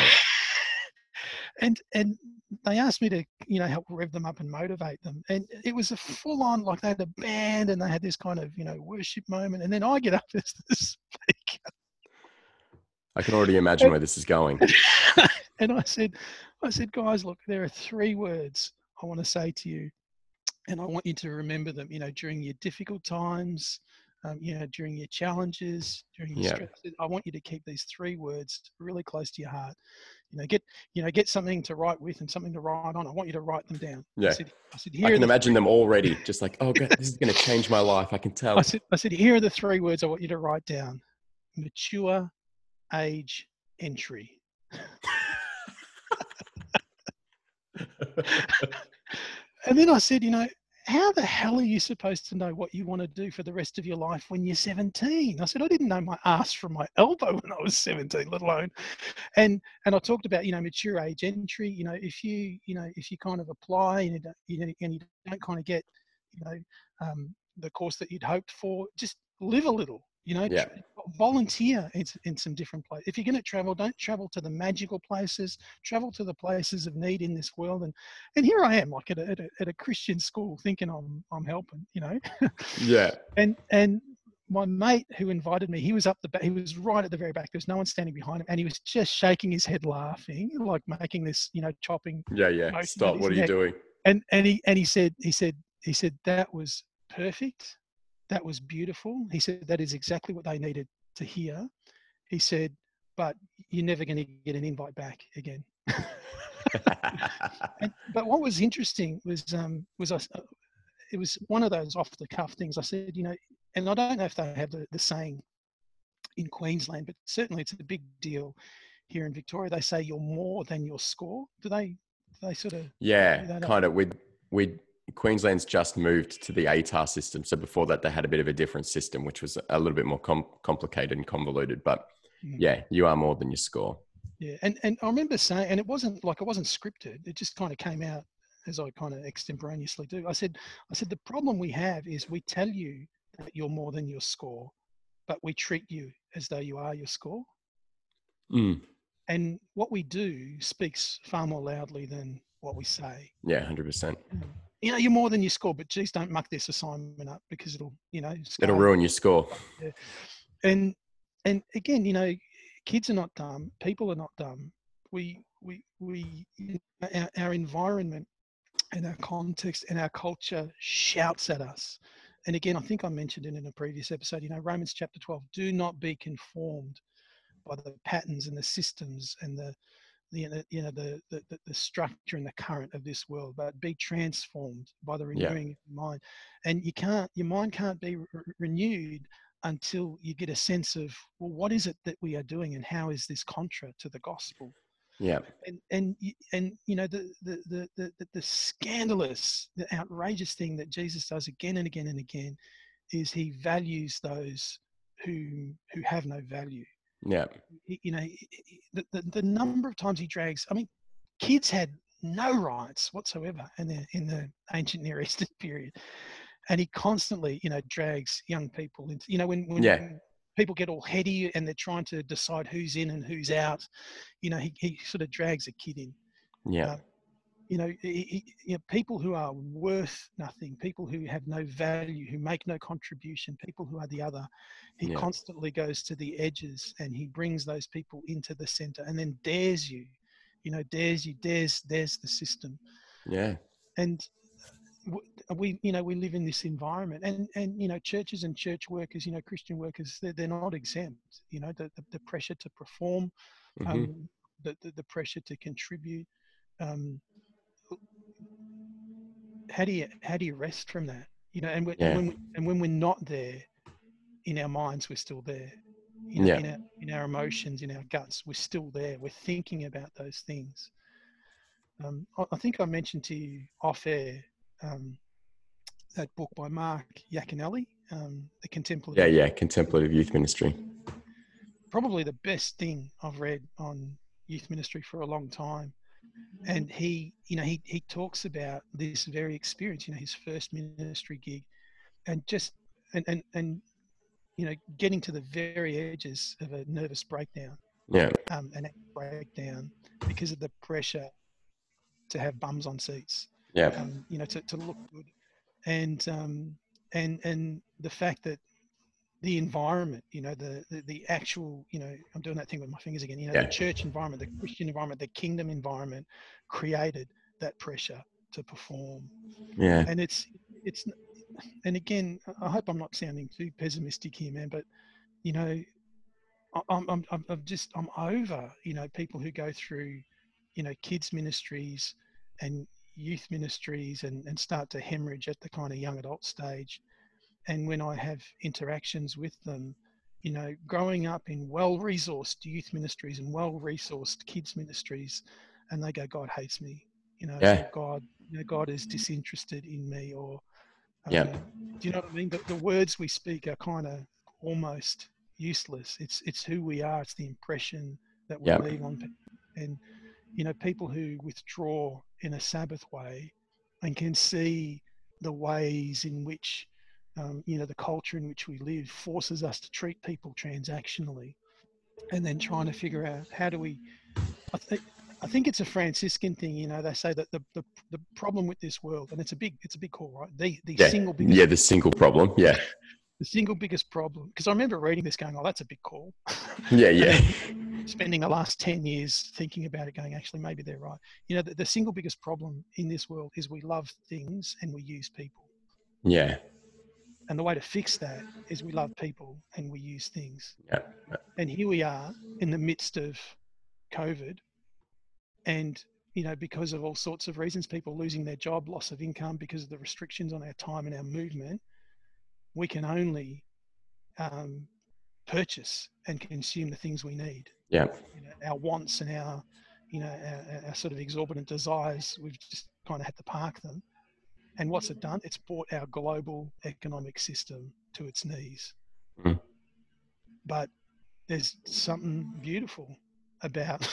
and, and they asked me to, you know, help rev them up and motivate them. And it was a full on, like they had a band and they had this kind of, you know, worship moment. And then I get up as the speaker. I can already imagine and, where this is going. And I said, I said, guys, look, there are three words I want to say to you. And I want you to remember them, you know, during your difficult times, um, you know, during your challenges, during your yeah. stress. I want you to keep these three words really close to your heart. You know, get, you know, get something to write with and something to write on. I want you to write them down. Yeah. I said, I, said, Here I can the imagine three- them already just like, oh God, this is going to change my life. I can tell. I said, I said, here are the three words I want you to write down. Mature, age, entry. And then I said, you know, how the hell are you supposed to know what you want to do for the rest of your life when you're seventeen? I said, I didn't know my ass from my elbow when I was seventeen, let alone. And and I talked about, you know, mature age entry. You know, if you, you know, if you kind of apply and you don't, you know, and you don't kind of get, you know, um, the course that you'd hoped for, just live a little. You know, yeah. tra- volunteer in, in some different places. If you're going to travel, don't travel to the magical places. Travel to the places of need in this world. And and here I am, like at a, at a, at a Christian school, thinking I'm I'm helping. You know. Yeah. And and my mate who invited me, he was up the back. He was right at the very back. There was no one standing behind him, and he was just shaking his head, laughing, like making this, you know, chopping. Yeah, yeah. Stop. What are neck. you doing? And and he and he said he said he said that was perfect. That was beautiful. He said that is exactly what they needed to hear. He said, but you're never going to get an invite back again. and, but what was interesting was um, was I, it was one of those off the cuff things. I said, you know, and I don't know if they have the, the saying in Queensland, but certainly it's a big deal here in Victoria. They say you're more than your score. Do they? Do they sort of? Yeah, kind of. With with Queensland's just moved to the A T A R system, so before that they had a bit of a different system, which was a little bit more com- complicated and convoluted. But mm. yeah, you are more than your score. Yeah, and and I remember saying, and it wasn't like it wasn't scripted. It just kind of came out as I kind of extemporaneously do. I said, I said the problem we have is we tell you that you're more than your score, but we treat you as though you are your score. Mm. And what we do speaks far more loudly than what we say. Yeah, one hundred percent. You know, you're more than your score, but geez, don't muck this assignment up because it'll, you know, it'll ruin your score. Yeah. And and again, you know, kids are not dumb. People are not dumb. We we we our, our environment and our context and our culture shouts at us. And again, I think I mentioned it in a previous episode. You know, Romans chapter twelve: do not be conformed by the patterns and the systems and the, the you know the, the the structure and the current of this world, but be transformed by the renewing yeah. of your mind. And you can't, your mind can't be re- renewed until you get a sense of, well, what is it that we are doing, and how is this contra to the gospel? Yeah. And and and you know the the the the, the scandalous, the outrageous thing that Jesus does again and again and again is he values those who who have no value. Yeah. You know, the, the, the number of times he drags, I mean, kids had no rights whatsoever in the, in the ancient Near Eastern period. And he constantly, you know, drags young people into, you know, when, when yeah. people get all heady and they're trying to decide who's in and who's out, you know, he, he sort of drags a kid in. Yeah. Um, you know, he, he, you know, people who are worth nothing, people who have no value, who make no contribution, people who are the other, he yeah. constantly goes to the edges and he brings those people into the center and then dares you, you know, dares you, dares, dares the system. Yeah. And we, you know, we live in this environment, and, and, you know, churches and church workers, you know, Christian workers, they're, they're not exempt, you know, the, the, the pressure to perform, mm-hmm. um, the, the, the pressure to contribute, um, how do you how do you rest from that, you know? And, we, yeah. and when we, and when we're not there, in our minds we're still there, you know, yeah. in our in our emotions, in our guts, we're still there. We're thinking about those things. Um, I, I think I mentioned to you off air um, that book by Mark Yaconelli, um, the Contemplative. Yeah, yeah, Contemplative Youth Ministry. Probably the best thing I've read on youth ministry for a long time. And he, you know, he, he talks about this very experience, you know, his first ministry gig, and just, and, and, and, you know, getting to the very edges of a nervous breakdown. Yeah. Um, and a breakdown because of the pressure to have bums on seats. Yeah. Um, you know, to, to look good. And, um, and, and the fact that the environment, you know, the, the, the actual, you know, I'm doing that thing with my fingers again, you know, yeah. the church environment, the Christian environment, the kingdom environment created that pressure to perform. Yeah. And it's, it's, and again, I hope I'm not sounding too pessimistic here, man, but, you know, I'm, I'm, I'm just, I'm over, you know, people who go through, you know, kids ministries and youth ministries and, and start to hemorrhage at the kind of young adult stage. And when I have interactions with them, you know, growing up in well-resourced youth ministries and well-resourced kids ministries, and they go, God hates me, you know, yeah. or God, you know, God is disinterested in me, or, um, yeah. do you know what I mean? The, the words we speak are kind of almost useless. It's it's who we are. It's the impression that we yeah. leave on people. And, you know, people who withdraw in a Sabbath way and can see the ways in which, Um, you know, the culture in which we live forces us to treat people transactionally, and then trying to figure out how do we, I think, I think it's a Franciscan thing, you know, they say that the, the, the problem with this world, and it's a big, it's a big call, right? The, the yeah. single biggest, yeah, the single problem. Yeah. The single biggest problem. Because I remember reading this going, oh, that's a big call. Yeah. Yeah. Spending the last ten years thinking about it going, actually, maybe they're right. You know, the, the single biggest problem in this world is we love things and we use people. Yeah. And the way to fix that is we love people and we use things. Yeah. And here we are in the midst of COVID, and you know, because of all sorts of reasons, people losing their job, loss of income, because of the restrictions on our time and our movement, we can only um, purchase and consume the things we need. Yeah. You know, our wants and our, you know, our, our sort of exorbitant desires, we've just kind of had to park them. And what's it done? It's brought our global economic system to its knees. Mm. But there's something beautiful about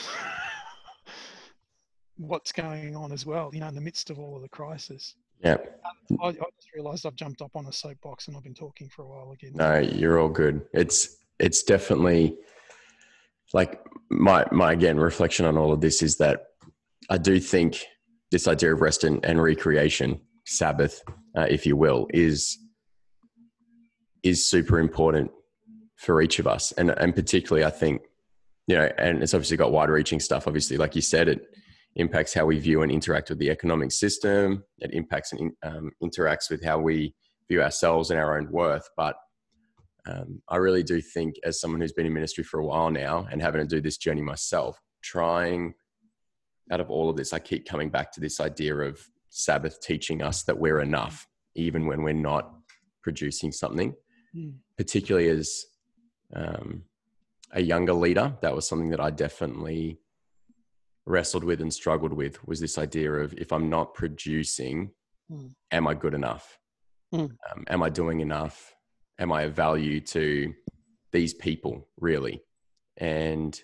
what's going on as well, you know, in the midst of all of the crisis. Yeah. I, I just realised I've jumped up on a soapbox and I've been talking for a while again. No, you're all good. It's it's definitely like my my again reflection on all of this is that I do think this idea of rest and, and recreation, Sabbath, uh, if you will, is is super important for each of us, and and particularly I think, you know, and it's obviously got wide-reaching stuff. Obviously, like you said, it impacts how we view and interact with the economic system. It impacts and um, interacts with how we view ourselves and our own worth. But um, I really do think, as someone who's been in ministry for a while now and having to do this journey myself, trying out of all of this, I keep coming back to this idea of Sabbath teaching us that we're enough, even when we're not producing something, mm. particularly as um, a younger leader. That was something that I definitely wrestled with and struggled with, was this idea of, if I'm not producing, mm. am I good enough? Mm. Um, am I doing enough? Am I of value to these people, really? And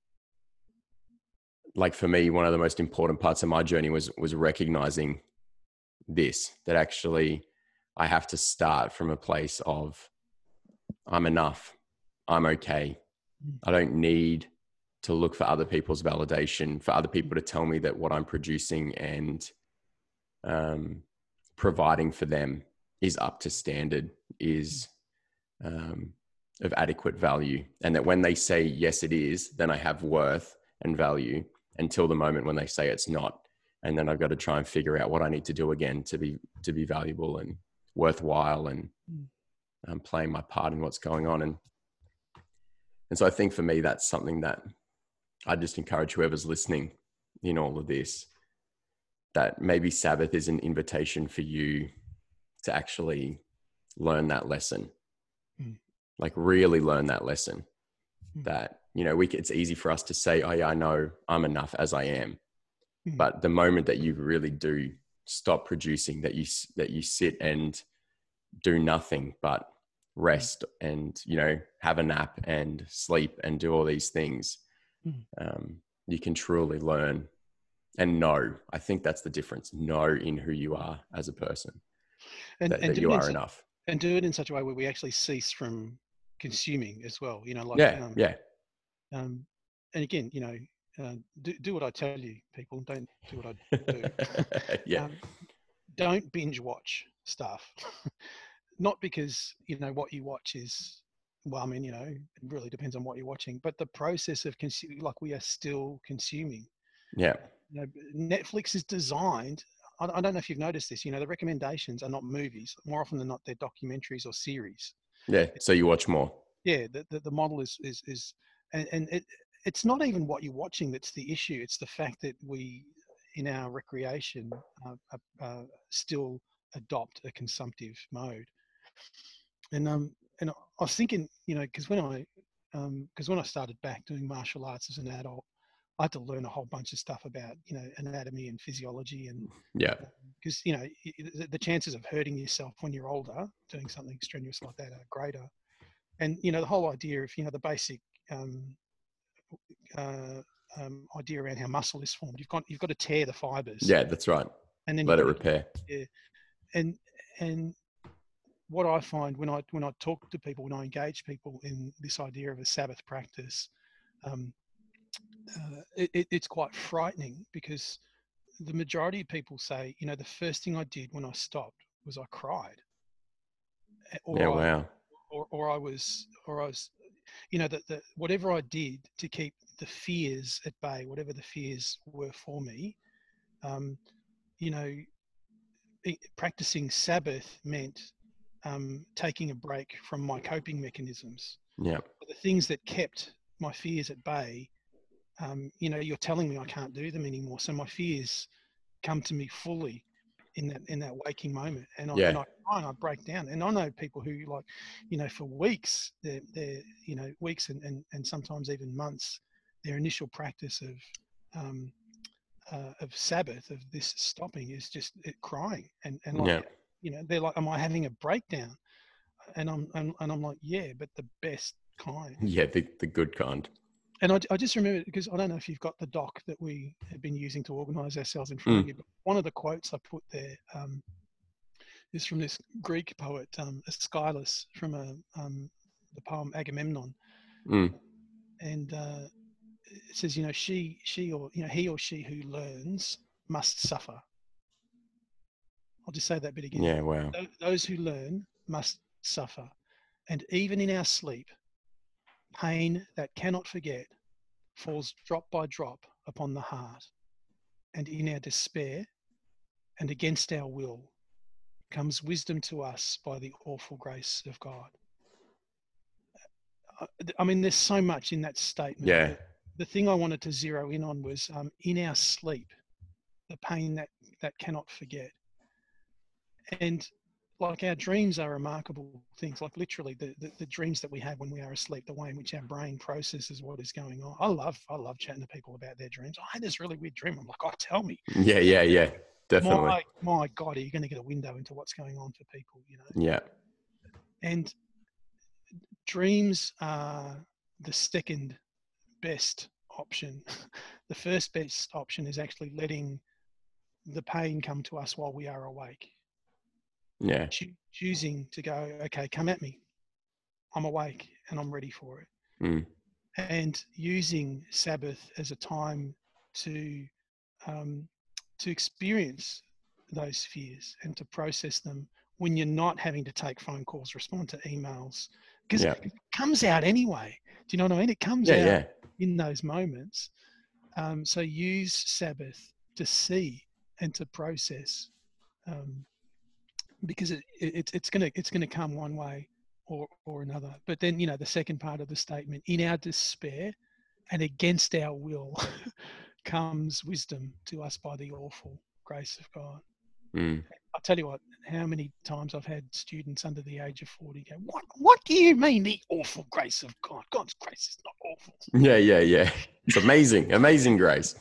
like for me, one of the most important parts of my journey was was recognizing this, that actually I have to start from a place of, I'm enough, I'm okay. I don't need to look for other people's validation, for other people to tell me that what I'm producing and um, providing for them is up to standard, is um, of adequate value. And that when they say, yes, it is, then I have worth and value, until the moment when they say it's not. And then I've got to try and figure out what I need to do again to be, to be valuable and worthwhile, and um, playing my part in what's going on. And, and so I think for me, that's something that I just encourage whoever's listening in all of this, that maybe Sabbath is an invitation for you to actually learn that lesson, mm. like really learn that lesson, mm. that, you know, we, it's easy for us to say, oh yeah, I know I'm enough as I am. Mm. But the moment that you really do stop producing, that you, that you sit and do nothing but rest mm. and, you know, have a nap and sleep and do all these things, mm. um, you can truly learn and know. I think that's the difference. Know in who you are as a person, and, that, and that you are su- enough. And do it in such a way where we actually cease from consuming as well. You know, like, yeah, um, yeah. Um, and again, you know, uh, do, do what I tell you, people. Don't do what I do. yeah. Um, don't binge watch stuff. Not because, you know, what you watch is, well, I mean, you know, it really depends on what you're watching, but the process of consuming, like we are still consuming. Yeah. You know, Netflix is designed, I, I don't know if you've noticed this, you know, the recommendations are not movies. More often than not, they're documentaries or series. Yeah. So you watch more. Yeah. The, the, the model is, is, is, and, and it, it's not even what you're watching that's the issue. It's the fact that we, in our recreation, uh, uh, uh, still adopt a consumptive mode. And um, and I was thinking, you know, because when I, because um, when I started back doing martial arts as an adult, I had to learn a whole bunch of stuff about, you know, anatomy and physiology, and yeah, because you know the, the chances of hurting yourself when you're older doing something strenuous like that are greater. And you know, the whole idea of, you know, the basic um, uh, um, idea around how muscle is formed. You've got you've got to tear the fibers. Yeah, that's right. And then let it to, repair. Yeah, and and what I find when I when I talk to people, when I engage people in this idea of a Sabbath practice, um, uh, it, it, it's quite frightening, because the majority of people say, you know, the first thing I did when I stopped was I cried. Or yeah, I, wow. Or, or I was, or I was, you know, that the, whatever I did to keep the fears at bay, whatever the fears were for me, um, you know, it, practicing Sabbath meant um, taking a break from my coping mechanisms. Yeah. The things that kept my fears at bay, um, you know, you're telling me I can't do them anymore. So my fears come to me fully in that in that waking moment, and I Yeah. and I cry and I break down. And I know people who, like, you know, for weeks, they're, they're you know, weeks and, and, and sometimes even months, their initial practice of um, uh, of Sabbath, of this stopping, is just it, crying and and like, Yeah. you know, they're like, am I having a breakdown? And I'm and, and I'm like, yeah, but the best kind. Yeah. The, the good kind. And I, I just remember, because I don't know if you've got the doc that we have been using to organise ourselves in front Mm. of you, but one of the quotes I put there um, is from this Greek poet, um, Aeschylus, from a, um, the poem Agamemnon. Mm. And uh, it says, you know, she, she or, you know, he or she who learns must suffer. I'll just say that bit again. Yeah. Wow. Those who learn must suffer. And even in our sleep, pain that cannot forget falls drop by drop upon the heart, and in our despair and against our will comes wisdom to us by the awful grace of God. I mean, there's so much in that statement. Yeah. The, the thing I wanted to zero in on was um, in our sleep, the pain that, that cannot forget. And like, our dreams are remarkable things, like literally the, the, the dreams that we have when we are asleep, the way in which our brain processes what is going on. I love, I love chatting to people about their dreams. I had this really weird dream. I'm like, oh, tell me. Yeah. Yeah. Yeah. Definitely. My, my God, are you going to get a window into what's going on for people, you know? Yeah. And dreams are the second best option. The first best option is actually letting the pain come to us while we are awake. Yeah. Cho- choosing to go, okay, come at me. I'm awake and I'm ready for it. Mm. And using Sabbath as a time to um, to experience those fears and to process them when you're not having to take phone calls, respond to emails, because Yeah. it comes out anyway. Do you know what I mean? It comes Yeah. out Yeah. in those moments. Um, so use Sabbath to see and to process, um, because it, it, it's gonna it's gonna come one way or or another. But then, you know, the second part of the statement: in our despair and against our will comes wisdom to us by the awful grace of God. Mm. I'll tell you what, how many times I've had students under the age of forty go, what, what do you mean the awful grace of God? God's grace is not awful. Yeah. Yeah. Yeah. It's amazing. Amazing grace.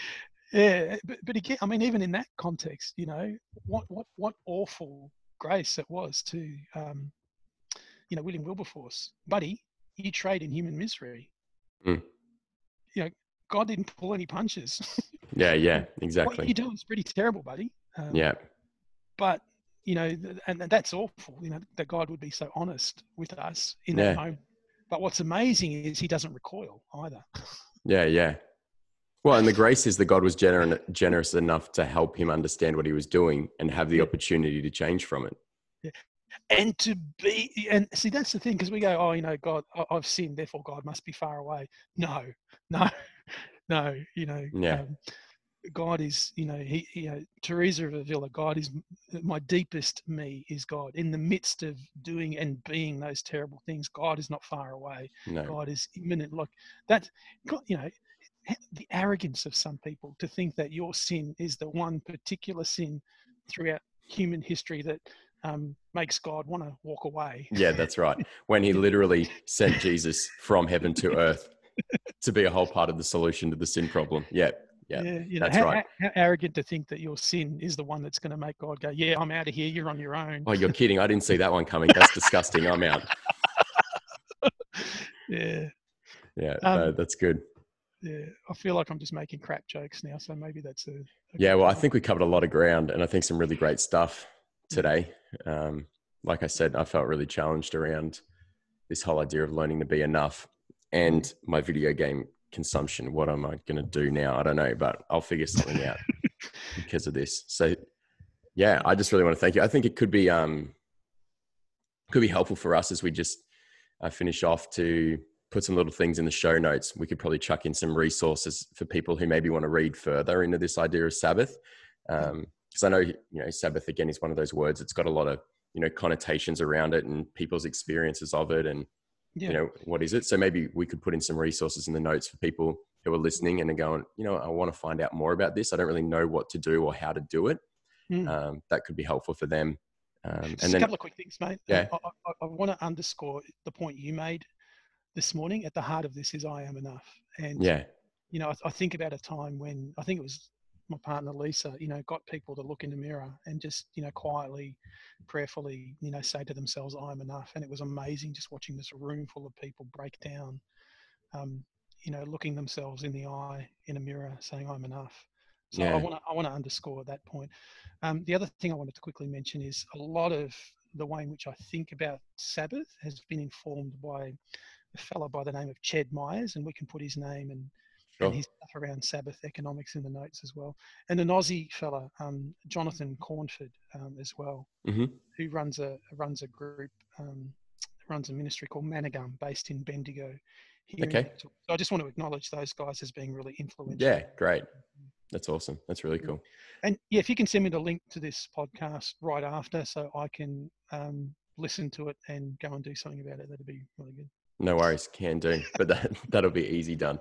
Yeah, but, but again, I mean, even in that context, you know, what, what, what awful grace it was to, um, you know, William Wilberforce, buddy, you trade in human misery. Mm. You know, God didn't pull any punches. Yeah. Yeah. What Exactly. you do is pretty terrible, buddy. Um, Yeah. But, you know, th- and that's awful, you know, that God would be so honest with us in Yeah. that moment. But what's amazing is he doesn't recoil either. Yeah. Yeah. Well, and the grace is that God was gener- generous enough to help him understand what he was doing and have the Yeah. opportunity to change from it. Yeah. And to be, and see, that's the thing, because we go, oh, you know, God, I- I've sinned, therefore God must be far away. No, no, no, you know, Yeah. um, God is, you know, he, you know, Teresa of Avila, God is my deepest me is God. In the midst of doing and being those terrible things, God is not far away. No. God is imminent. Like that, you know, the arrogance of some people to think that your sin is the one particular sin throughout human history that um, makes God want to walk away. Yeah, that's right. When he literally sent Jesus from heaven to earth to be a whole part of the solution to the sin problem. Yeah. Yeah, Yeah, you know, that's how, right. how, how arrogant to think that your sin is the one that's going to make God go, yeah, I'm out of here. You're on your own. Oh, you're kidding. I didn't see that one coming. That's disgusting. I'm out. Yeah. Yeah, Um, no, that's good. Yeah. I feel like I'm just making crap jokes now. So maybe that's a, a Yeah, good well, I time. think we covered a lot of ground and I think some really great stuff today. Um, like I said, I felt really challenged around this whole idea of learning to be enough and my video game consumption. What am I going to do now? I don't know, but I'll figure something out because of this. So yeah, I just really want to thank you. I think it could be, um, could be helpful for us as we just uh, finish off to put some little things in the show notes. We could probably chuck in some resources for people who maybe want to read further into this idea of Sabbath. Um, because I know, you know, Sabbath again is one of those words. It's got a lot of you know, connotations around it and people's experiences of it, and Yeah. you know, what is it? So maybe we could put in some resources in the notes for people who are listening and are going, you know, I want to find out more about this. I don't really know what to do or how to do it. Mm. Um, that could be helpful for them. Um, Just and a then, couple of quick things, mate. yeah, Um, I, I, I want to underscore the point you made this morning. At the heart of this is I am enough. And, yeah, you know, I, I think about a time when I think it was my partner, Lisa, you know, got people to look in the mirror and just, you know, quietly, prayerfully, you know, say to themselves, I'm enough. And it was amazing just watching this room full of people break down, um, you know, looking themselves in the eye in a mirror saying, I'm enough. So I yeah, want to I want to underscore that point. Um, the other thing I wanted to quickly mention is a lot of the way in which I think about Sabbath has been informed by a fellow by the name of Ched Myers, and we can put his name and and sure. his stuff around Sabbath economics in the notes as well. And an Aussie fella, um, Jonathan Cornford, um, as well, Mm-hmm. who runs a runs a group, um, runs a ministry called Managum, based in Bendigo, here in Okay. Victoria. So I just want to acknowledge those guys as being really influential. Yeah, great. That's awesome. That's really cool. And yeah, if you can send me the link to this podcast right after, so I can um, listen to it and go and do something about it, that'd be really good. No worries, can do. But that, that'll be easy done.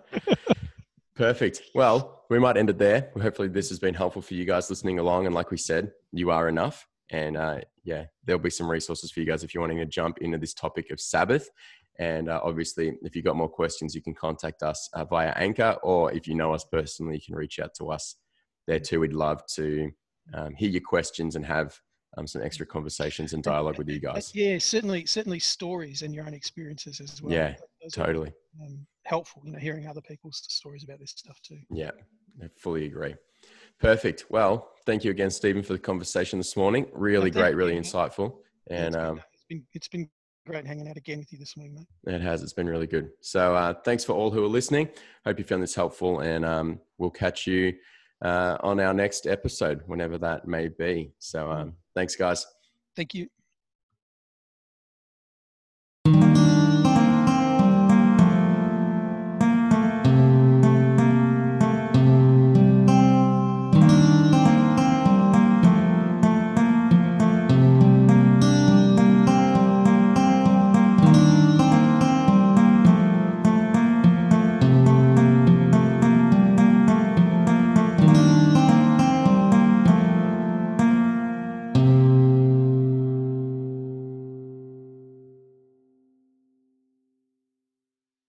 Perfect. Well, we might end it there. Hopefully this has been helpful for you guys listening along. And like we said, you are enough. And uh, yeah, there'll be some resources for you guys if you're wanting to jump into this topic of Sabbath. And uh, obviously, if you've got more questions, you can contact us uh, via Anchor, or if you know us personally, you can reach out to us there too. We'd love to um, hear your questions and have um, some extra conversations and dialogue with you guys. Yeah, certainly, certainly stories and your own experiences as well. Yeah, Those totally. Are, um, helpful, you know, hearing other people's stories about this stuff too. Yeah, I fully agree. Perfect. Well, thank you again, Stephen, for the conversation this morning. Really no, great, really you, insightful. And yeah, um, it's been it's been great hanging out again with you this morning, mate. It has. It's been really good. So uh, thanks for all who are listening. Hope you found this helpful, and um, we'll catch you uh, on our next episode, whenever that may be. So um, thanks, guys. Thank you.